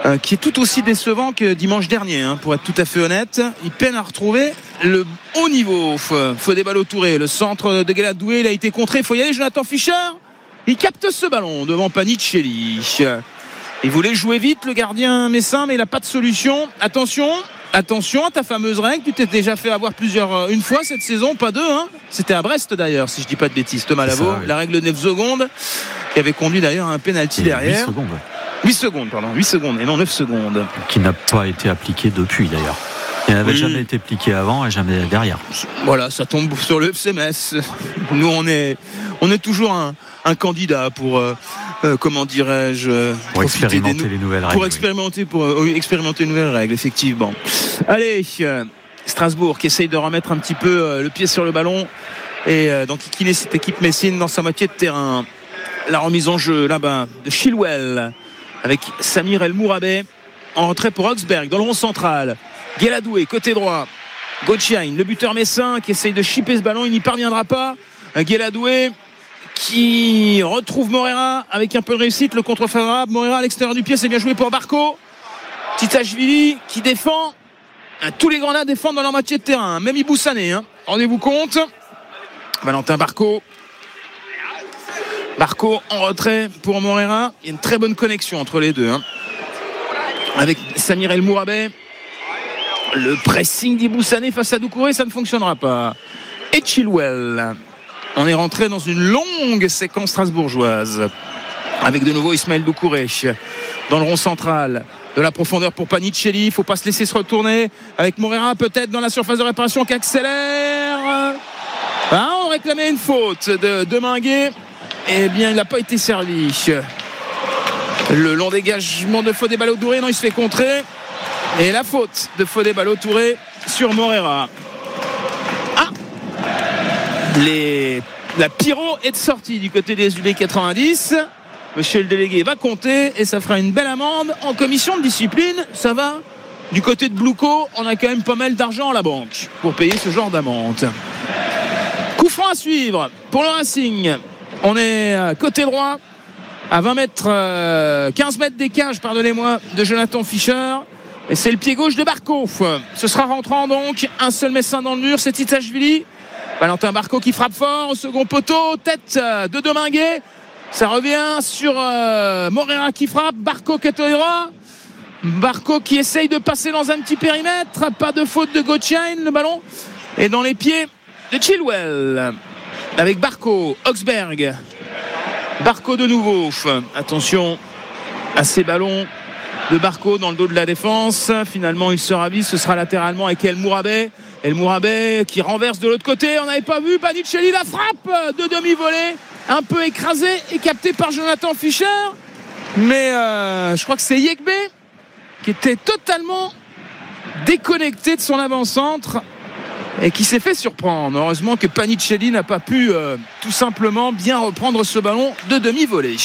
B: qui est tout aussi décevant que dimanche dernier, pour être tout à fait honnête. Il peine à retrouver le haut niveau. Fodé Ballo-Touré, le centre de Guéladoué, il a été contré. Il faut y aller, Jonathan Fischer. Il capte ce ballon devant Panicelli. Il voulait jouer vite, le gardien messin, mais il n'a pas de solution. Attention à ta fameuse règle. Tu t'es déjà fait avoir une fois cette saison, pas deux. C'était à Brest d'ailleurs, si je dis pas de bêtises. Thomas Lavaux, la règle de 9 secondes, qui avait conduit d'ailleurs à un penalty derrière. 8 secondes et non 9 secondes.
A: Qui n'a pas été appliqué depuis d'ailleurs. Il n'avait jamais été appliqué avant et jamais derrière.
B: Voilà, ça tombe sur le FC Metz. Nous, on est toujours un candidat pour, comment dirais-je,
A: pour expérimenter les nouvelles règles.
B: Pour expérimenter les nouvelles règles, effectivement. Allez, Strasbourg qui essaye de remettre un petit peu le pied sur le ballon et d'enquiquiner cette équipe messine dans sa moitié de terrain. La remise en jeu là-bas de Chilwell avec Samir El Mourabet en retrait pour Augsberg dans le rond central. Guéladoué côté droit, Gottschein, le buteur messin qui essaye de chipper ce ballon, il n'y parviendra pas. Guéladoué qui retrouve Moreira avec un peu de réussite, le contre favorable. Moreira à l'extérieur du pied, c'est bien joué pour Barco. Titashvili qui défend. Tous les grenades défendent dans leur moitié de terrain, même Iboussane, rendez-vous compte. Valentin Barco en retrait pour Moreira. Il y a une très bonne connexion entre les deux, avec Samir El Mourabet. Le pressing d'Iboussane face à Doucouré, ça ne fonctionnera pas. Et Chilwell. On est rentré dans une longue séquence strasbourgeoise avec de nouveau Ismaël Doucouré dans le rond central. De la profondeur pour Panicelli, il ne faut pas se laisser se retourner avec Moreira peut-être dans la surface de réparation qui accélère. On réclamait une faute de Minguet. Eh bien, il n'a pas été servi. Le long dégagement de Fodé Ballo-Touré, non, il se fait contrer. Et la faute de Fodé Ballo-Touré sur Moreira. La pyro est de sortie du côté des UB 90. Monsieur le délégué va compter et ça fera une belle amende en commission de discipline. Ça va. Du côté de Blouco, on a quand même pas mal d'argent à la banque pour payer ce genre d'amende. Coup franc à suivre pour le Racing. On est côté droit à 15 mètres des cages, pardonnez-moi, de Jonathan Fischer. Et c'est le pied gauche de Barco. Ce sera rentrant donc. Un seul messin dans le mur, c'est Titashvili. Valentin Barco qui frappe fort au second poteau. Tête de Dominguez. Ça revient sur Moreira qui frappe. Barco qui essaye de passer dans un petit périmètre. Pas de faute de Gottschein. Le ballon est dans les pieds de Chilwell. Avec Barco, Augsberg. Barco de nouveau. Attention à ces ballons de Barco dans le dos de la défense. Finalement, il se ravise. Ce sera latéralement avec El Mourabet. El Mourabet qui renverse de l'autre côté. On n'avait pas vu Panicelli, la frappe de demi-volée. Un peu écrasé et capté par Jonathan Fischer. Mais je crois que c'est Yekbe qui était totalement déconnecté de son avant-centre et qui s'est fait surprendre. Heureusement que Panicelli n'a pas pu tout simplement bien reprendre ce ballon de demi-volée.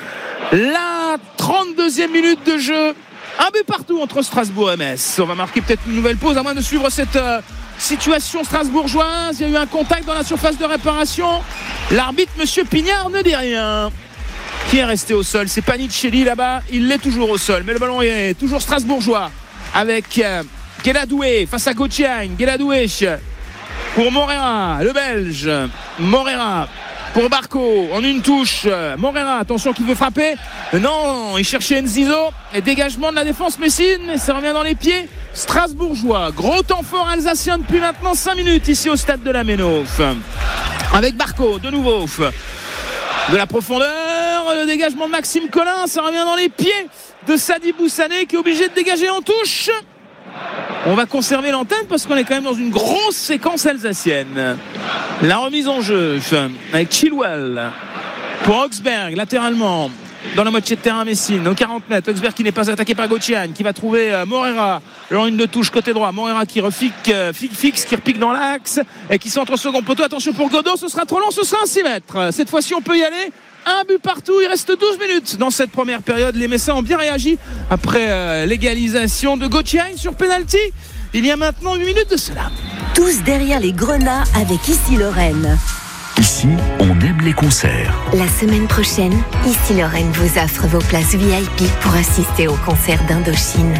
B: La 32e minute de jeu. Un but partout entre Strasbourg et Metz. On va marquer peut-être une nouvelle pause à moins de suivre cette situation strasbourgeoise. Il y a eu un contact dans la surface de réparation. L'arbitre, monsieur Pignard, ne dit rien. Qui est resté au sol? C'est Panicelli là-bas. Il l'est toujours au sol. Mais le ballon est toujours strasbourgeois avec Guéladoué face à Gottschein. Guéladoué pour Moreira, le Belge. Moreira pour Barco en une touche. Moreira, attention, qui veut frapper. Non, il cherchait Nzizo. Et dégagement de la défense messine. Et ça revient dans les pieds strasbourgeois. Gros temps fort alsacien depuis maintenant 5 minutes ici au stade de la Ménof. Avec Barco, de nouveau. De la profondeur. Le dégagement de Maxime Collin. Ça revient dans les pieds de Sadi Boussane qui est obligé de dégager en touche. On va conserver l'antenne parce qu'on est quand même dans une grosse séquence alsacienne. La remise en jeu avec Chilwell pour Augsberg latéralement dans la moitié de terrain messine au 40 mètres. Augsberg qui n'est pas attaqué par Gottschein, qui va trouver Moreira en une de touche côté droit. Moreira qui fixe, qui repique dans l'axe et qui centre au second poteau. Attention pour Godot, ce sera trop long, ce sera un 6 mètres. Cette fois-ci on peut y aller. Un but partout, il reste 12 minutes dans cette première période. Les Messins ont bien réagi après l'égalisation de Gottschein sur penalty. Il y a maintenant 8 minutes de cela.
D: Tous derrière les grenats avec Issy Lorraine.
C: Ici Ici, on aime les concerts.
D: La semaine prochaine, Ici Lorraine vous offre vos places VIP pour assister au concert d'Indochine.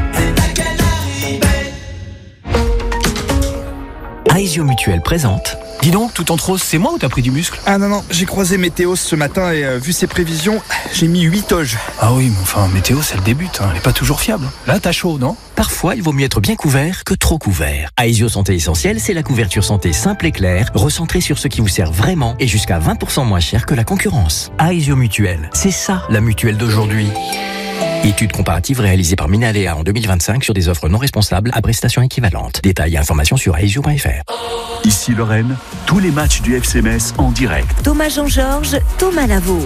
G: Aesio Mutuel présente. Dis donc, tout en rose, c'est moi ou t'as pris du muscle?
H: Ah non, j'ai croisé Météos ce matin et vu ses prévisions, j'ai mis 8 toges.
G: Ah oui, mais enfin, Météos, elle débute, elle est pas toujours fiable. Là, t'as chaud, non? Parfois, il vaut mieux être bien couvert que trop couvert. Aesio Santé Essentielle, c'est la couverture santé simple et claire, recentrée sur ce qui vous sert vraiment et jusqu'à 20% moins cher que la concurrence. Aesio Mutuel, c'est ça, la mutuelle d'aujourd'hui. Étude comparative réalisée par Minalea en 2025 sur des offres non responsables à prestations équivalentes. Détails et informations sur aesio.fr.
C: Ici Lorraine, tous les matchs du FC Metz en direct.
D: Thomas Jean-Georges, Thomas Lavaux.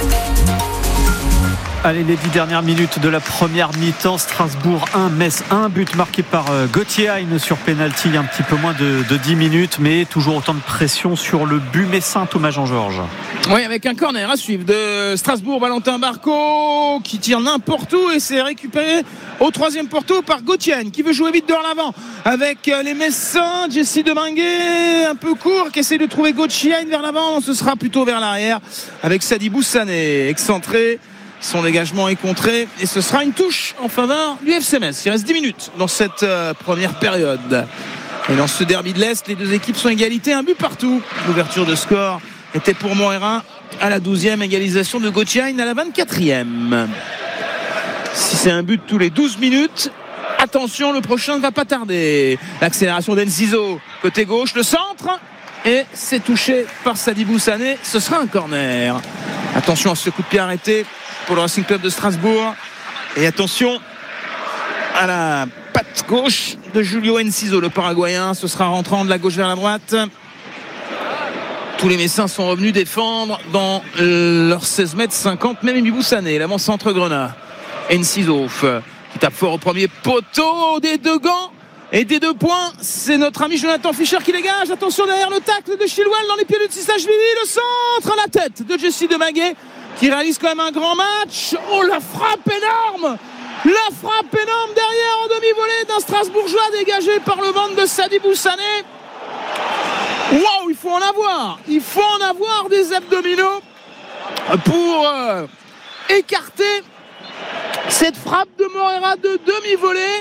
A: Allez, les 10 dernières minutes de la première mi-temps. Strasbourg 1, Metz 1. But marqué par Götze sur pénalty il y a un petit peu moins de 10 minutes. Mais toujours autant de pression sur le but messin, Thomas Jean-Georges.
B: Oui, avec un corner à suivre de Strasbourg. Valentin Barco qui tire n'importe où et c'est récupéré au troisième poteau par Götze qui veut jouer vite vers l'avant avec les Messins. Jesse Deminguet un peu court qui essaie de trouver Götze vers l'avant. Ce sera plutôt vers l'arrière avec Sadibou Sané excentré. Son dégagement est contré et ce sera une touche en faveur du FC Metz. Il reste 10 minutes dans cette première période. Et dans ce derby de l'Est, les deux équipes sont égalité, un but partout. L'ouverture de score était pour Moreira à la 12e, égalisation de Götze à la 24e. Si c'est un but tous les 12 minutes, attention, le prochain ne va pas tarder. L'accélération d'Enciso, côté gauche, le centre, et c'est touché par Sadibou Sané. Ce sera un corner. Attention à ce coup de pied arrêté pour le Racing Club de Strasbourg. Et attention à la patte gauche de Julio Enciso, le Paraguayen. Ce sera rentrant de la gauche vers la droite. Tous les Messins sont revenus défendre dans leurs 16 mètres 50. Même Ibou Sané, l'avant-centre Grenat. Enciso qui tape fort au premier poteau des deux gants. Et des 2 points, c'est notre ami Jonathan Fischer qui dégage. Attention derrière le tacle de Chilwell dans les pieds de Tsitsashvili. Le centre à la tête de Jesse Deminguet qui réalise quand même un grand match. Oh, la frappe énorme! La frappe énorme derrière en demi-volée d'un Strasbourgeois dégagé par le ventre de Sadibou Sané. Waouh, il faut en avoir! Il faut en avoir des abdominaux pour écarter cette frappe de Moreira de demi-volée.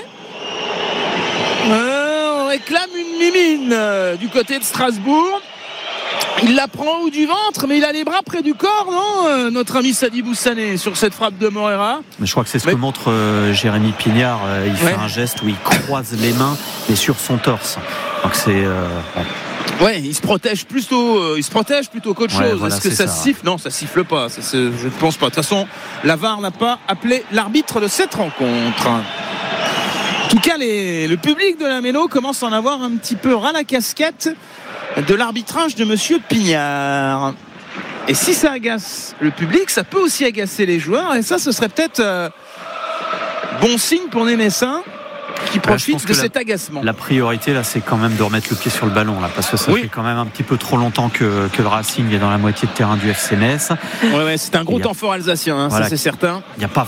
B: On réclame une mimine du côté de Strasbourg. Il la prend au haut du ventre, mais il a les bras près du corps, non, notre ami Sadibou Sané sur cette frappe de Moreira.
A: Mais je crois que c'est ce que montre Jérémy Pignard. Il fait un geste où il croise les mains et sur son torse. Donc c'est.
B: Ouais, il se protège plutôt qu'autre chose.
A: Voilà,
B: est-ce que ça siffle? Non, ça siffle pas. Je ne pense pas. De toute façon, la VAR n'a pas appelé l'arbitre de cette rencontre. En tout cas, le public de la Méno commence à en avoir un petit peu ras la casquette de l'arbitrage de monsieur Pignard. Et si ça agace le public, ça peut aussi agacer les joueurs. Et ça, ce serait peut-être bon signe pour les Messins qui profitent de cet agacement.
A: La priorité, là, c'est quand même de remettre le pied sur le ballon, là, parce que ça fait quand même un petit peu trop longtemps que le Racing est dans la moitié de terrain du FC Metz.
B: Ouais, c'est un gros temps fort alsacien, voilà, ça c'est certain.
A: Il n'y a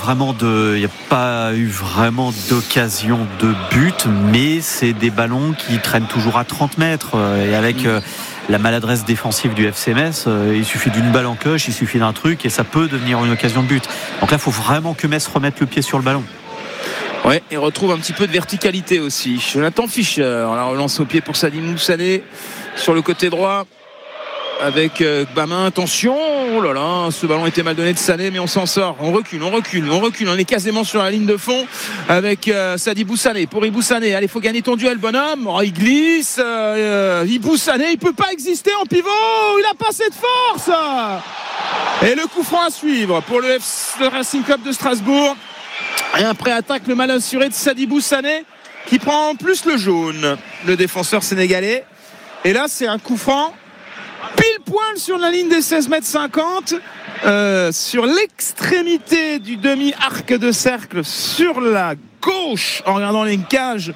A: pas eu vraiment d'occasion de but, mais c'est des ballons qui traînent toujours à 30 mètres. Et avec la maladresse défensive du FC Metz, il suffit d'une balle en cloche, il suffit d'un truc, et ça peut devenir une occasion de but. Donc là, il faut vraiment que Metz remette le pied sur le ballon.
B: Ouais, et retrouve un petit peu de verticalité aussi. Jonathan Fischer, la relance au pied pour Sadibou Sané sur le côté droit avec Bamin. Attention, oh là là, ce ballon était mal donné de Sané, mais on s'en sort. On recule. On est quasiment sur la ligne de fond avec Sadibou Sané. Pour Ibou Sané, allez, faut gagner ton duel, bonhomme. Oh, il glisse. Ibou Sané, il peut pas exister en pivot. Il a pas cette force. Et le coup franc à suivre pour le Racing Club de Strasbourg. Et un pré-attaque, le mal assuré de Sadibou Sané qui prend en plus le jaune, le défenseur sénégalais. Et là, c'est un coup franc pile poil sur la ligne des 16 mètres 50, sur l'extrémité du demi-arc de cercle, sur la gauche, en regardant les cages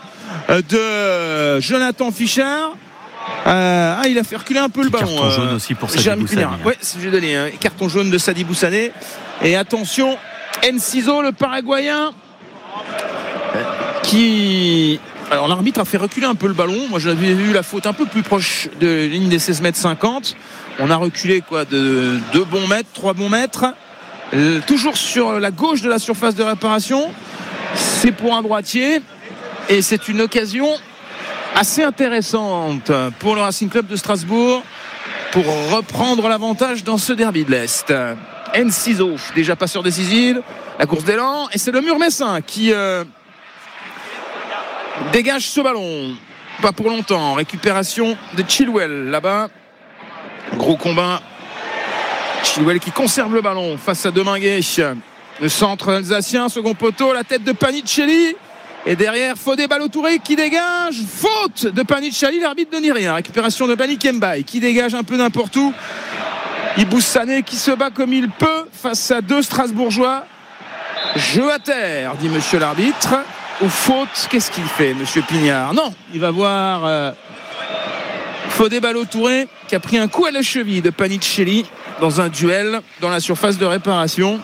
B: de Jonathan Fischer. Il a fait reculer un peu le ballon.
A: Carton jaune aussi pour Sadibou Sané.
B: Ouais, c'est j'ai donné un carton jaune de Sadibou Sané. Et attention, Enciso, le Paraguayen, qui Alors l'arbitre a fait reculer un peu le ballon. Moi j'avais vu la faute un peu plus proche de la ligne des 16 mètres 50. On a reculé de 2 bons mètres, 3 bons mètres. Toujours sur la gauche de la surface de réparation. C'est pour un droitier. Et c'est une occasion assez intéressante pour le Racing Club de Strasbourg pour reprendre l'avantage dans ce derby de l'Est. Enciso, déjà passeur décisif. La course d'élan. Et c'est le mur messin qui... dégage ce ballon, pas pour longtemps. Récupération de Chilwell là-bas. Gros combat. Chilwell qui conserve le ballon face à Deminguet. Le centre alsacien, second poteau, la tête de Panicelli. Et derrière, Fodé Ballo-Touré qui dégage. Faute de Panicelli, l'arbitre ne dit rien. Récupération de Bani Kembaï qui dégage un peu n'importe où. Ibou Sané qui se bat comme il peut face à 2 Strasbourgeois. Jeu à terre, dit monsieur l'arbitre. Ou faute, qu'est-ce qu'il fait, monsieur Pignard? Non, il va voir Fodé Ballo-Touré qui a pris un coup à la cheville de Panicelli dans un duel dans la surface de réparation.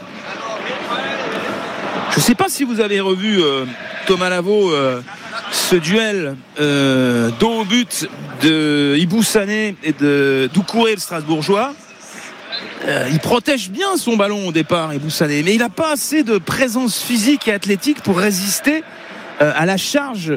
B: Je ne sais pas si vous avez revu Thomas Lavaux, ce duel dos au but de Ibou Sané et de Doucouré, le Strasbourgeois. Il protège bien son ballon au départ, Ibou Sané, mais il n'a pas assez de présence physique et athlétique pour résister à la charge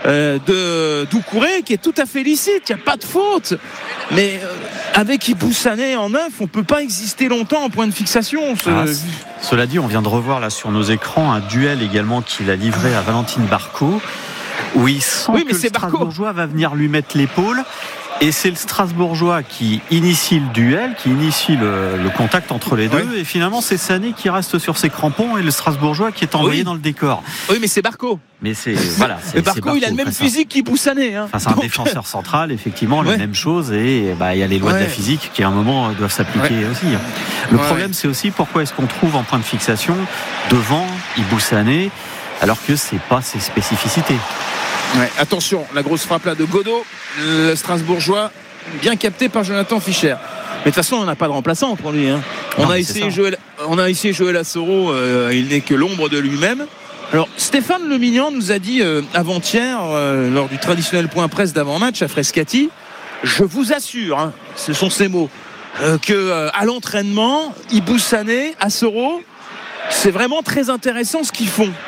B: de Doucouré, qui est tout à fait licite, il n'y a pas de faute, mais avec Ibou Sané en neuf, on ne peut pas exister longtemps en point de fixation.
A: Cela dit, on vient de revoir là sur nos écrans un duel également qu'il a livré à Valentine Barco, où il sent que le Strasbourgeois va venir lui mettre l'épaule. Et c'est le Strasbourgeois qui initie le duel, qui initie le contact entre les deux. Oui. Et finalement, c'est Sané qui reste sur ses crampons et le Strasbourgeois qui est envoyé dans le décor.
B: Oui, mais c'est Barco.
A: Mais c'est voilà.
B: Barco, il a le même physique qu'Ibou Sané.
A: C'est un défenseur central, effectivement, la même chose. Et il y a les lois de la physique qui, à un moment, doivent s'appliquer aussi. Le problème, c'est aussi pourquoi est-ce qu'on trouve en point de fixation devant Ibou Sané, alors que c'est pas ses spécificités.
B: Attention, la grosse frappe là de Godot, le Strasbourgeois, bien capté par Jonathan Fischer. Mais de toute façon, on n'a pas de remplaçant pour lui. On a essayé Joël Assoro, il n'est que l'ombre de lui-même. Alors, Stéphane Lemignan nous a dit avant-hier, lors du traditionnel point presse d'avant-match à Frescati, je vous assure, ce sont ces mots, qu'à l'entraînement, Ibou Sané, Assoro, c'est vraiment très intéressant ce qu'ils font.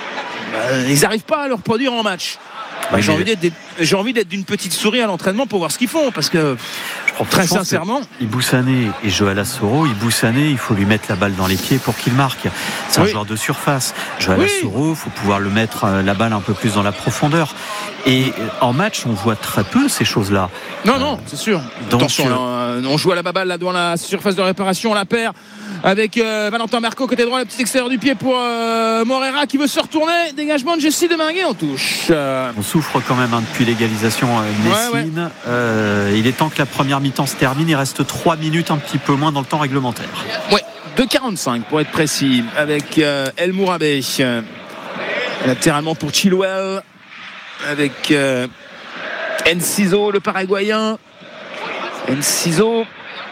B: Ils n'arrivent pas à le reproduire en match. J'ai envie d'être d'une petite souris à l'entraînement pour voir ce qu'ils font, parce que très sincèrement,
A: Ibou Sané et Joël Assoro, Ibou Sané, il faut lui mettre la balle dans les pieds pour qu'il marque. C'est un joueur de surface. Joël Assoro, il faut pouvoir le mettre la balle un peu plus dans la profondeur. Et en match, on voit très peu ces choses-là.
B: Non, c'est sûr. Donc, attention, on joue à la baballe là devant la surface de réparation, on la perd avec Valentin Marco côté droit, le petit extérieur du pied pour Morera qui veut se retourner. Dégagement de Jessie Deminguet, on touche.
A: On souffre quand même depuis l'égalisation Messine. Il est temps que la première mi-temps se termine. Il reste 3 minutes, un petit peu moins dans le temps réglementaire.
B: 2,45 pour être précis, avec El Mourabé latéralement pour Chilwell, avec Enciso, le Paraguayen. Enciso.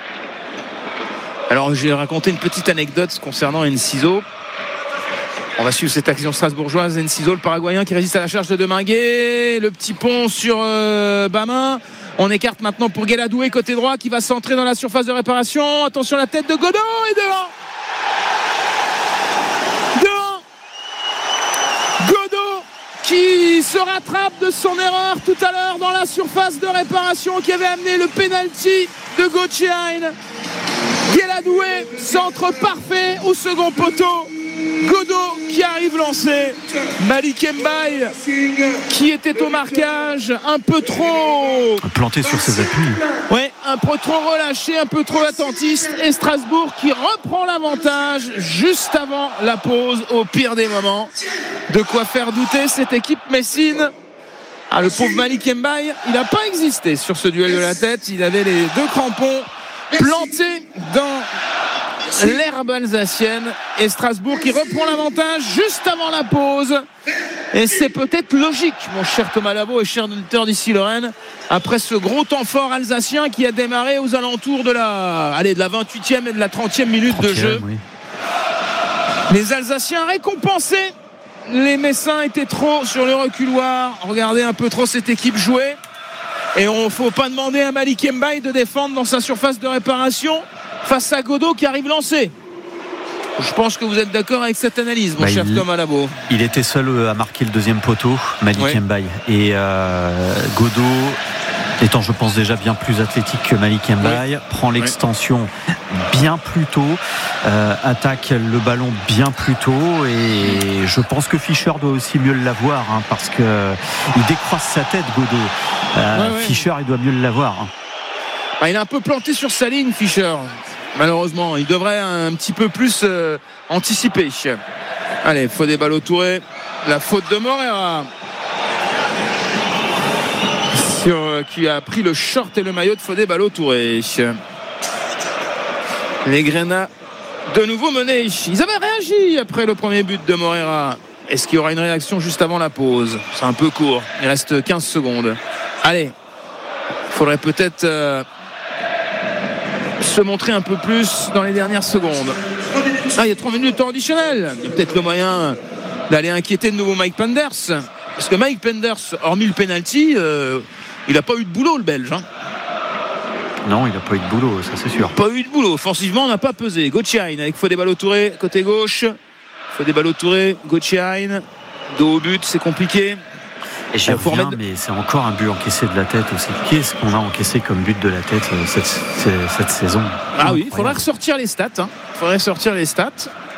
B: Alors, je vais raconter une petite anecdote concernant Enciso. On va suivre cette action strasbourgeoise. Enciso, le Paraguayen qui résiste à la charge de Deminguet. Le petit pont sur Bamin. On écarte maintenant pour Guéladoué, côté droit, qui va centrer dans la surface de réparation. Attention, la tête de Godot et devant. Godot qui se rattrape de son erreur tout à l'heure dans la surface de réparation qui avait amené le penalty de Gottschein. Guéladoué, centre parfait au second poteau. Godot qui arrive lancé. Malik Mbaye qui était au marquage, un peu trop
A: planté sur ses appuis.
B: Un peu trop relâché, un peu trop attentiste. Et Strasbourg qui reprend l'avantage juste avant la pause, au pire des moments. De quoi faire douter cette équipe messine. Le pauvre Malik Mbaye, il n'a pas existé sur ce duel de la tête. Il avait les 2 crampons plantés dans l'herbe alsacienne, et Strasbourg qui reprend l'avantage juste avant la pause. Et c'est peut-être logique, mon cher Thomas Lavaux et cher auditeur d'ici Lorraine, après ce gros temps fort alsacien qui a démarré aux alentours de la 28e et de la 30e minute de jeu. Les Alsaciens récompensés les Messins étaient trop sur le reculoir. Regardez un peu trop cette équipe jouer. Et on ne faut pas demander à Malik Mbaye de défendre dans sa surface de réparation face à Godot qui arrive lancé. Je pense que vous êtes d'accord avec cette analyse, mon cher Thomas Labo.
A: Il était seul à marquer le deuxième poteau, Malik Mbaye. Et Godot, étant je pense déjà bien plus athlétique que Malik Mbaye, prend l'extension bien plus tôt, attaque le ballon bien plus tôt, et je pense que Fischer doit aussi mieux l'avoir, parce qu'il décroise sa tête, Godot. Fischer, il doit mieux l'avoir.
B: Il est un peu planté sur sa ligne, Fischer. Malheureusement, il devrait un petit peu plus anticiper. Allez, Fodé Ballo-Touré, la faute de Morera qui a pris le short et le maillot de Fodé Ballo-Touré. Les Grenats de nouveau menés. Ils avaient réagi après le premier but de Morera. Est-ce qu'il y aura une réaction juste avant la pause? C'est un peu court, il reste 15 secondes. Allez, il faudrait peut-être se montrer un peu plus dans les dernières secondes. Il y a 3 minutes de temps additionnel. Il y a peut-être le moyen d'aller inquiéter de nouveau Mike Penders, parce que Mike Penders, hormis le penalty, il n'a pas eu de boulot, le Belge.
A: Non, il n'a pas eu de boulot, ça c'est sûr.
B: Pas eu de boulot. Offensivement, on n'a pas pesé. Gottschein avec Fodé Ballo-Touré côté gauche. Fodé Ballo-Touré, Gottschein. Dos au but, c'est compliqué.
A: Et j'y reviens, mais c'est encore un but encaissé de la tête aussi. Qu'est-ce qu'on a encaissé comme but de la tête cette saison?
B: Ah oui, il faudrait ressortir les stats. Il faudrait sortir les stats.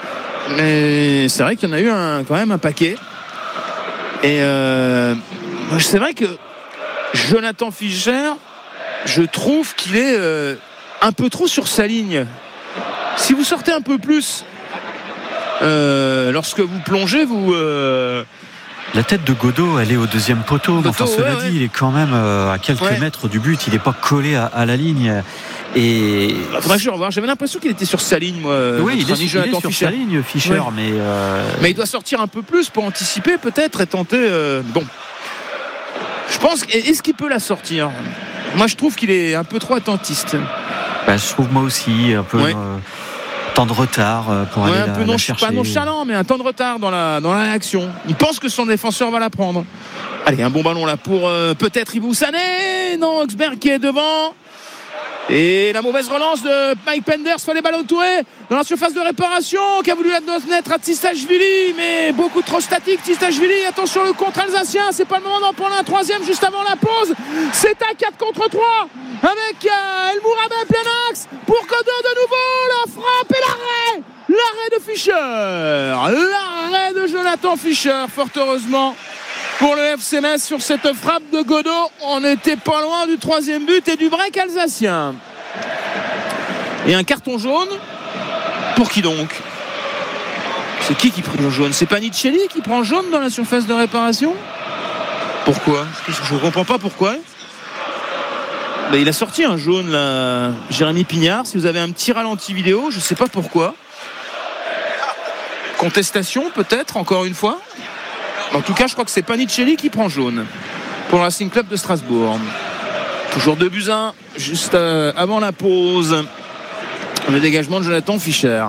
B: Mais c'est vrai qu'il y en a eu quand même un paquet. Et c'est vrai que Jonathan Fischer, je trouve qu'il est un peu trop sur sa ligne. Si vous sortez un peu plus, lorsque vous plongez,
A: la tête de Godot, elle est au deuxième poteau. Cela dit, il est quand même à quelques mètres du but. Il n'est pas collé à la ligne. Et
B: faudrait que je revoie. J'avais l'impression qu'il était sur sa ligne, moi.
A: Oui, il est sur sa ligne, Fischer,
B: mais il doit sortir un peu plus pour anticiper, peut-être, et tenter. Bon, je pense. Est-ce qu'il peut la sortir? Moi, je trouve qu'il est un peu trop attentiste.
A: Je trouve moi aussi un peu. Temps de retard pour aller
B: un peu
A: la chercher.
B: Pas nonchalant, mais un temps de retard dans la réaction. Il pense que son défenseur va la prendre. Allez, un bon ballon là pour peut-être Ibou Sané. Non, Oxberg qui est devant. Et la mauvaise relance de Mike Penders, Fodé Ballo-Touré dans la surface de réparation, qui a voulu la donner à Tsitsashvili, mais beaucoup trop statique. Tsitsashvili, attention le contre alsacien, c'est pas le moment d'en prendre un troisième juste avant la pause. C'est un 4 contre 3 avec El Mourabet plein axe pour Godot de nouveau, la frappe et l'arrêt de Fischer, l'arrêt de Jonathan Fischer, fort heureusement pour le FC Metz sur cette frappe de Godot. On n'était pas loin du troisième but et du break alsacien. Et un carton jaune. Pour qui donc? C'est qui prend le jaune? C'est Panicelli qui prend jaune dans la surface de réparation? Pourquoi? Je ne comprends pas pourquoi. Il a sorti un jaune là, Jérémy Pignard. Si vous avez un petit ralenti vidéo, je ne sais pas pourquoi. Contestation peut-être, encore une fois. En tout cas, je crois que c'est Panicelli qui prend jaune pour le Racing Club de Strasbourg. Toujours 2-1, juste avant la pause. Le dégagement de Jonathan Fischer.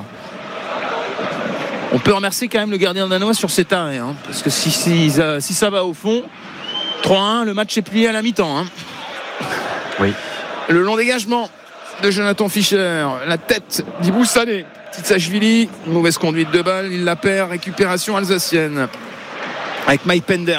B: On peut remercier quand même le gardien danois sur cet arrêt, parce que si ça va au fond, 3-1, le match est plié à la mi-temps.
A: Oui.
B: Le long dégagement de Jonathan Fischer, la tête d'Ibou Sané. Tsitsashvili, une mauvaise conduite de balle, il la perd, récupération alsacienne. Avec Mike Penders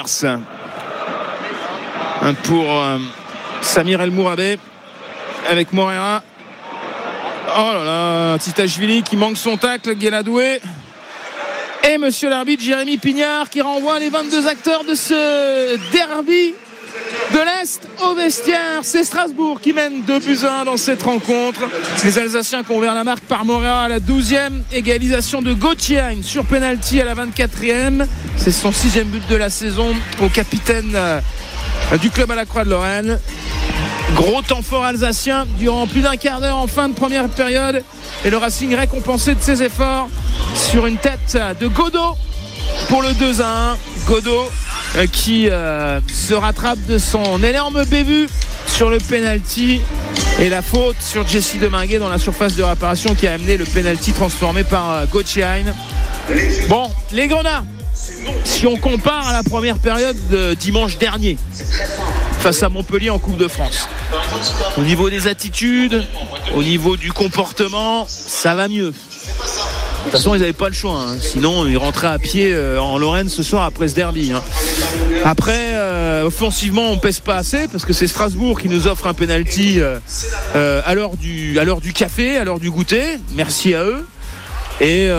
B: pour Samir El Mourabet avec Morera. Oh là là, Tsitsashvili qui manque son tacle, Guéladoué et monsieur l'arbitre Jérémy Pignard qui renvoie les 22 acteurs de ce derby de l'Est au vestiaire. C'est Strasbourg qui mène 2-1 dans cette rencontre. Les Alsaciens qui ont ouvert la marque par Morera à la 12e. Égalisation de Gottschein sur penalty à la 24e. C'est son 6e but de la saison au capitaine du club à la Croix-de-Lorraine. Gros temps fort alsacien durant plus d'un quart d'heure en fin de première période. Et le Racing récompensé de ses efforts sur une tête de Godot pour le 2-1. Godot qui se rattrape de son énorme bévue sur le penalty et la faute sur Jesse Deminguet dans la surface de réparation qui a amené le penalty transformé par Gottschein. Bon, les Grenats si on compare à la première période de dimanche dernier face à Montpellier en Coupe de France. Au niveau des attitudes, au niveau du comportement, ça va mieux. De toute façon, ils n'avaient pas le choix, hein. Sinon ils rentraient à pied en Lorraine ce soir après ce derby, hein. Après, offensivement, on pèse pas assez parce que c'est Strasbourg qui nous offre un penalty à l'heure du café, à l'heure du goûter. Merci à eux. Et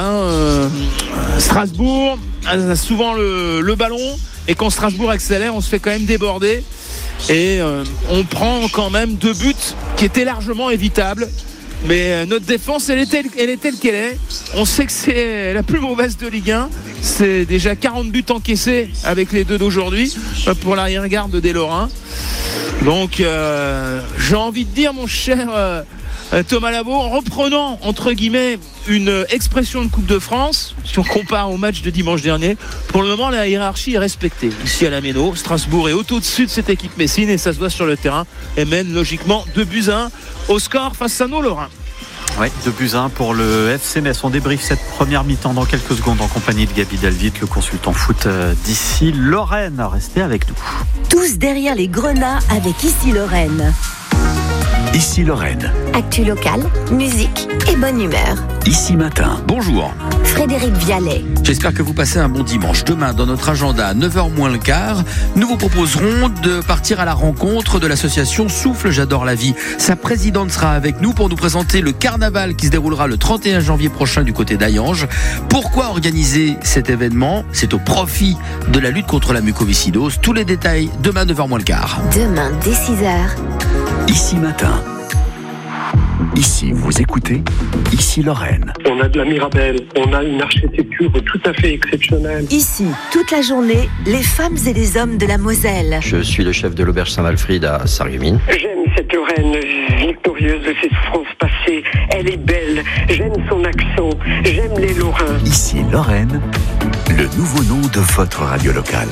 B: Strasbourg a souvent le ballon, et quand Strasbourg accélère, on se fait quand même déborder, et on prend quand même 2 buts qui étaient largement évitables. Mais notre défense, elle est telle qu'elle est. On sait que c'est la plus mauvaise de Ligue 1. C'est déjà 40 buts encaissés avec les 2 d'aujourd'hui pour l'arrière-garde des Lorrains. Donc j'ai envie de dire, mon cher Thomas Labo, en reprenant entre guillemets une expression de Coupe de France, si on compare au match de dimanche dernier, pour le moment la hiérarchie est respectée. Ici à la Méno, Strasbourg est au-dessus de cette équipe messine, et ça se voit sur le terrain, et mène logiquement 2-1 au score face à nos Lorrains.
A: Ouais, 2-1 pour le FC Metz. On débriefe cette première mi-temps dans quelques secondes en compagnie de Gabi Dalvit, le consultant foot d'ici Lorraine. Restez avec nous.
D: Tous derrière les grenats avec Ici Lorraine.
C: Ici Lorraine.
D: Actu locale, musique et bonne humeur.
C: Ici Matin.
I: Bonjour.
D: Frédéric Vialet.
I: J'espère que vous passez un bon dimanche. Demain, dans notre agenda, à 9h moins le quart, nous vous proposerons de partir à la rencontre de l'association Souffle J'adore la vie. Sa présidente sera avec nous pour nous présenter le carnaval qui se déroulera le 31 janvier prochain du côté d'Ayange. Pourquoi organiser cet événement ? C'est au profit de la lutte contre la mucoviscidose. Tous les détails, demain, 9h moins le quart.
D: Demain, dès 6h.
C: Ici Matin. Ici, vous écoutez Ici Lorraine.
J: On a de la Mirabelle, on a une architecture tout à fait exceptionnelle.
D: Ici, toute la journée, les femmes et les hommes de la Moselle.
K: Je suis le chef de l'auberge Saint-Walfried à Sarreguemines.
J: J'aime cette Lorraine victorieuse de ses souffrances passées. Elle est belle, j'aime son accent, j'aime les Lorrains.
C: Ici Lorraine, le nouveau nom de votre radio locale.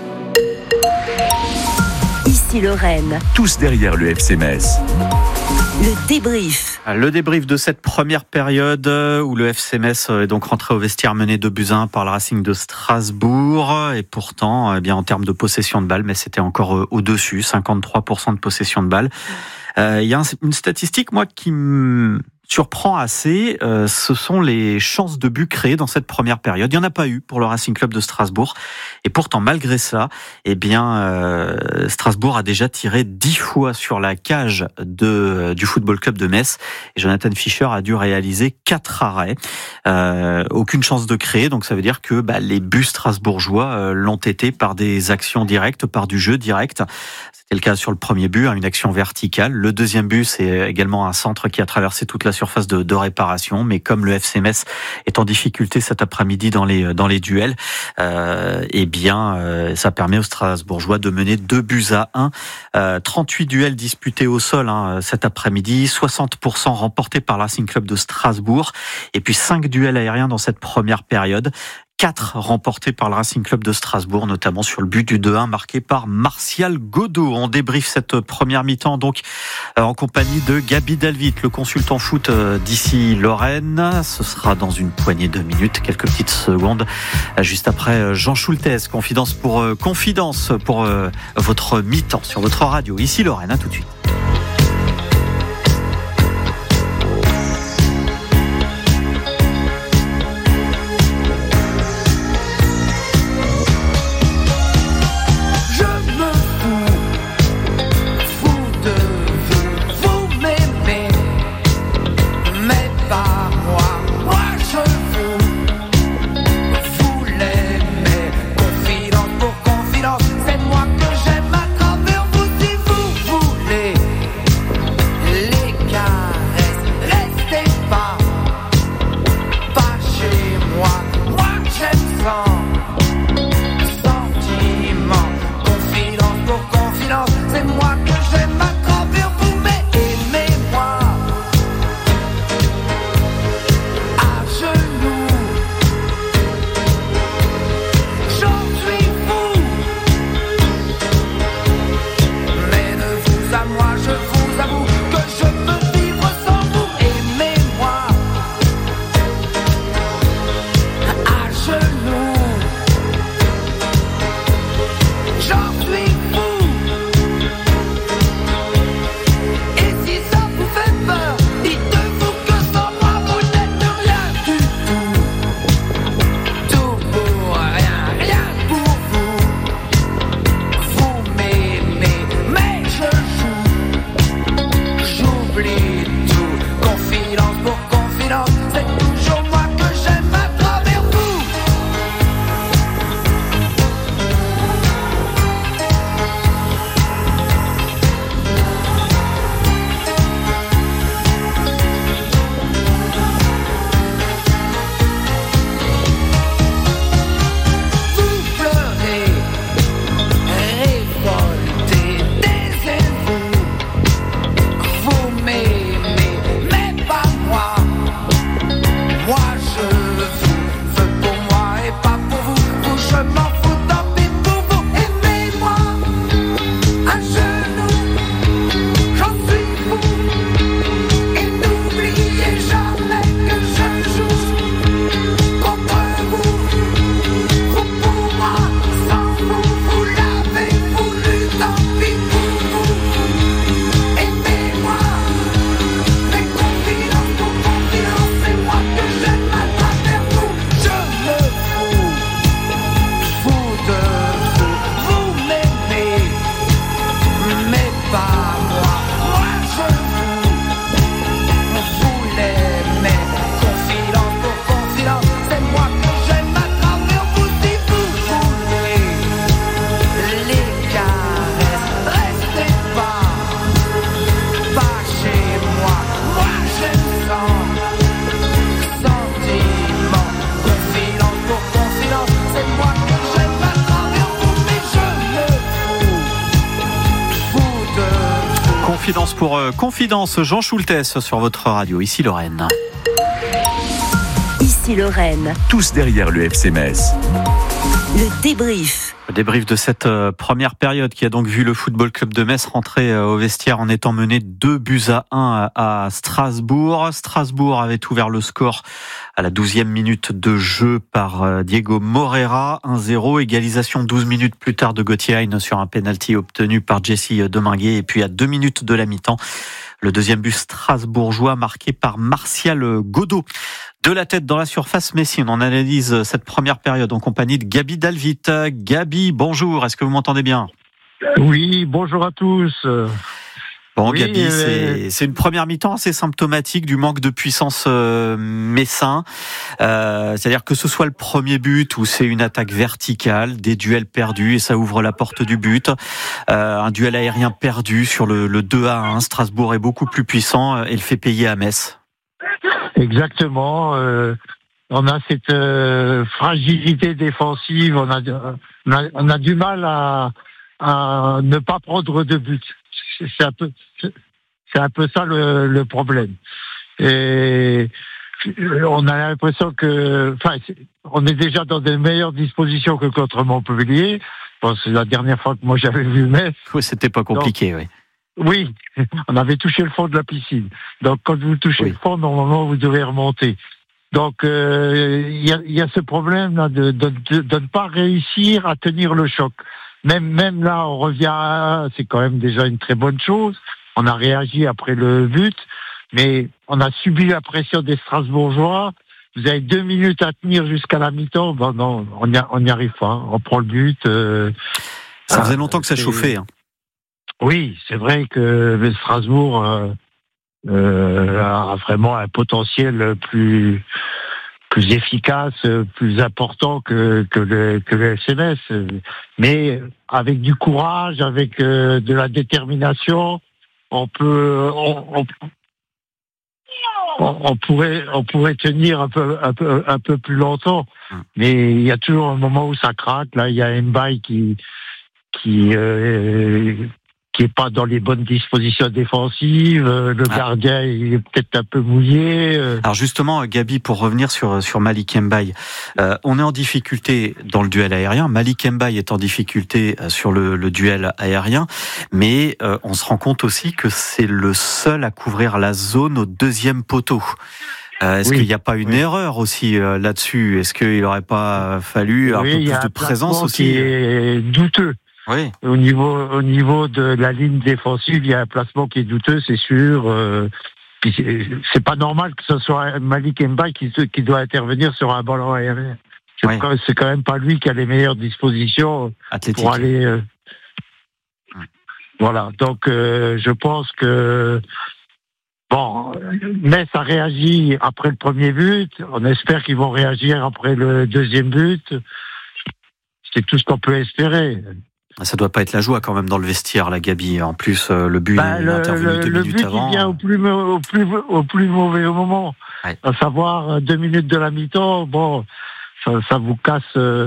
D: Ici Lorraine.
C: Tous derrière le FC Metz.
D: Le débrief.
A: Le débrief de cette première période où le FC Metz est donc rentré au vestiaire mené 2-1 par le Racing de Strasbourg. Et pourtant, eh bien, en termes de possession de balle, mais c'était encore au-dessus, 53% de possession de balle. Il y a une statistique, moi, qui me surprend assez, ce sont les chances de but créées dans cette première période. Il n'y en a pas eu pour le Racing Club de Strasbourg. Et pourtant, malgré ça, eh bien, Strasbourg a déjà tiré 10 fois sur la cage du Football Club de Metz. Et Jonathan Fischer a dû réaliser 4 arrêts. Aucune chance de créer. Donc ça veut dire que les buts strasbourgeois l'ont été par des actions directes, par du jeu direct. C'était le cas sur le premier but, une action verticale. Le deuxième but, c'est également un centre qui a traversé toute la surface de réparation. Mais comme le FC Metz est en difficulté cet après-midi dans les duels, eh bien, ça permet aux Strasbourgeois de mener 2-1. 38 duels disputés au sol cet après-midi, 60% remportés par le Racing Club de Strasbourg. Et puis 5 duels aériens dans cette première période. 4 remportés par le Racing Club de Strasbourg, notamment sur le but du 2-1 marqué par Martial Godot. On débriefe cette première mi-temps donc en compagnie de Gabi Dalvit, le consultant foot d'ici Lorraine. Ce sera dans une poignée de minutes, quelques petites secondes, juste après Jean Schultes, confidence pour votre mi-temps sur votre radio. Ici Lorraine, à tout de suite. lance pour Confidence, Jean Schultes sur votre radio, ici Lorraine.
D: Ici Lorraine.
C: Tous derrière le FC Metz.
D: Le débrief.
A: Le débrief de cette première période qui a donc vu le Football Club de Metz rentrer au vestiaire en étant mené 2-1 à Strasbourg. Strasbourg avait ouvert le score à la 12e minute de jeu par Diego Moreira. 1-0, égalisation 12 minutes plus tard de Gotthiain sur un penalty obtenu par Jesse Deminguet. Et puis à 2 minutes de la mi-temps, le deuxième but strasbourgeois marqué par Martial Godot. De la tête dans la surface messine, on analyse cette première période en compagnie de Gabi Dalvit. Gabi, bonjour, est-ce que vous m'entendez bien ?
L: Oui, bonjour à tous.
A: Bon,
L: oui,
A: Gabi, c'est une première mi-temps assez symptomatique du manque de puissance messin. C'est-à-dire que ce soit le premier but où c'est une attaque verticale, des duels perdus et ça ouvre la porte du but. Un duel aérien perdu sur le 2-1. Strasbourg est beaucoup plus puissant et le fait payer à Metz.
L: Exactement. On a cette fragilité défensive. On a du mal à ne pas prendre de but. C'est un peu ça le problème. Et on a l'impression on est déjà dans de meilleures dispositions que contre Montpellier. Bon, c'est la dernière fois que moi j'avais vu Metz.
A: Oui, c'était pas compliqué, oui.
L: Oui, on avait touché le fond de la piscine. Donc, quand vous touchez le fond, normalement, vous devez remonter. Donc, il y a ce problème-là de ne pas réussir à tenir le choc. Même là, on revient c'est quand même déjà une très bonne chose. On a réagi après le but, mais on a subi la pression des Strasbourgeois. Vous avez 2 minutes à tenir jusqu'à la mi-temps. Bon, non, on n'y arrive pas. On prend le but.
A: Ça faisait longtemps que ça chauffait, hein.
L: Oui, c'est vrai que Strasbourg a vraiment un potentiel plus efficace, plus important que le FC Metz. Mais avec du courage, avec de la détermination, on pourrait tenir un peu plus longtemps. Mais il y a toujours un moment où ça craque. Là, il y a Mbaye qui est pas dans les bonnes dispositions défensives, le gardien il est peut-être un peu mouillé.
A: Alors justement, Gabi, pour revenir sur Malik Mbaye, on est en difficulté dans le duel aérien. Malik Mbaye est en difficulté sur le duel aérien, mais on se rend compte aussi que c'est le seul à couvrir la zone au deuxième poteau. Est-ce qu'il n'y a pas une erreur aussi là-dessus ? Est-ce qu'il n'aurait pas fallu un peu plus de présence aussi ?
L: Qui est douteux.
A: Oui.
L: Au niveau de la ligne défensive, il y a un placement qui est douteux, c'est sûr. Puis c'est pas normal que ce soit Malik Mbaye qui doit intervenir sur un ballon aérien. C'est quand même pas lui qui a les meilleures dispositions
A: athlétique
L: pour aller. Voilà. Donc je pense que Metz a réagi après le premier but. On espère qu'ils vont réagir après le deuxième but. C'est tout ce qu'on peut espérer.
A: Ça doit pas être la joie quand même dans le vestiaire, la Gabi. En plus, le but est intervenu 2 minutes avant.
L: Le but il vient au plus mauvais moment. À savoir 2 minutes de la mi-temps. Bon, ça vous casse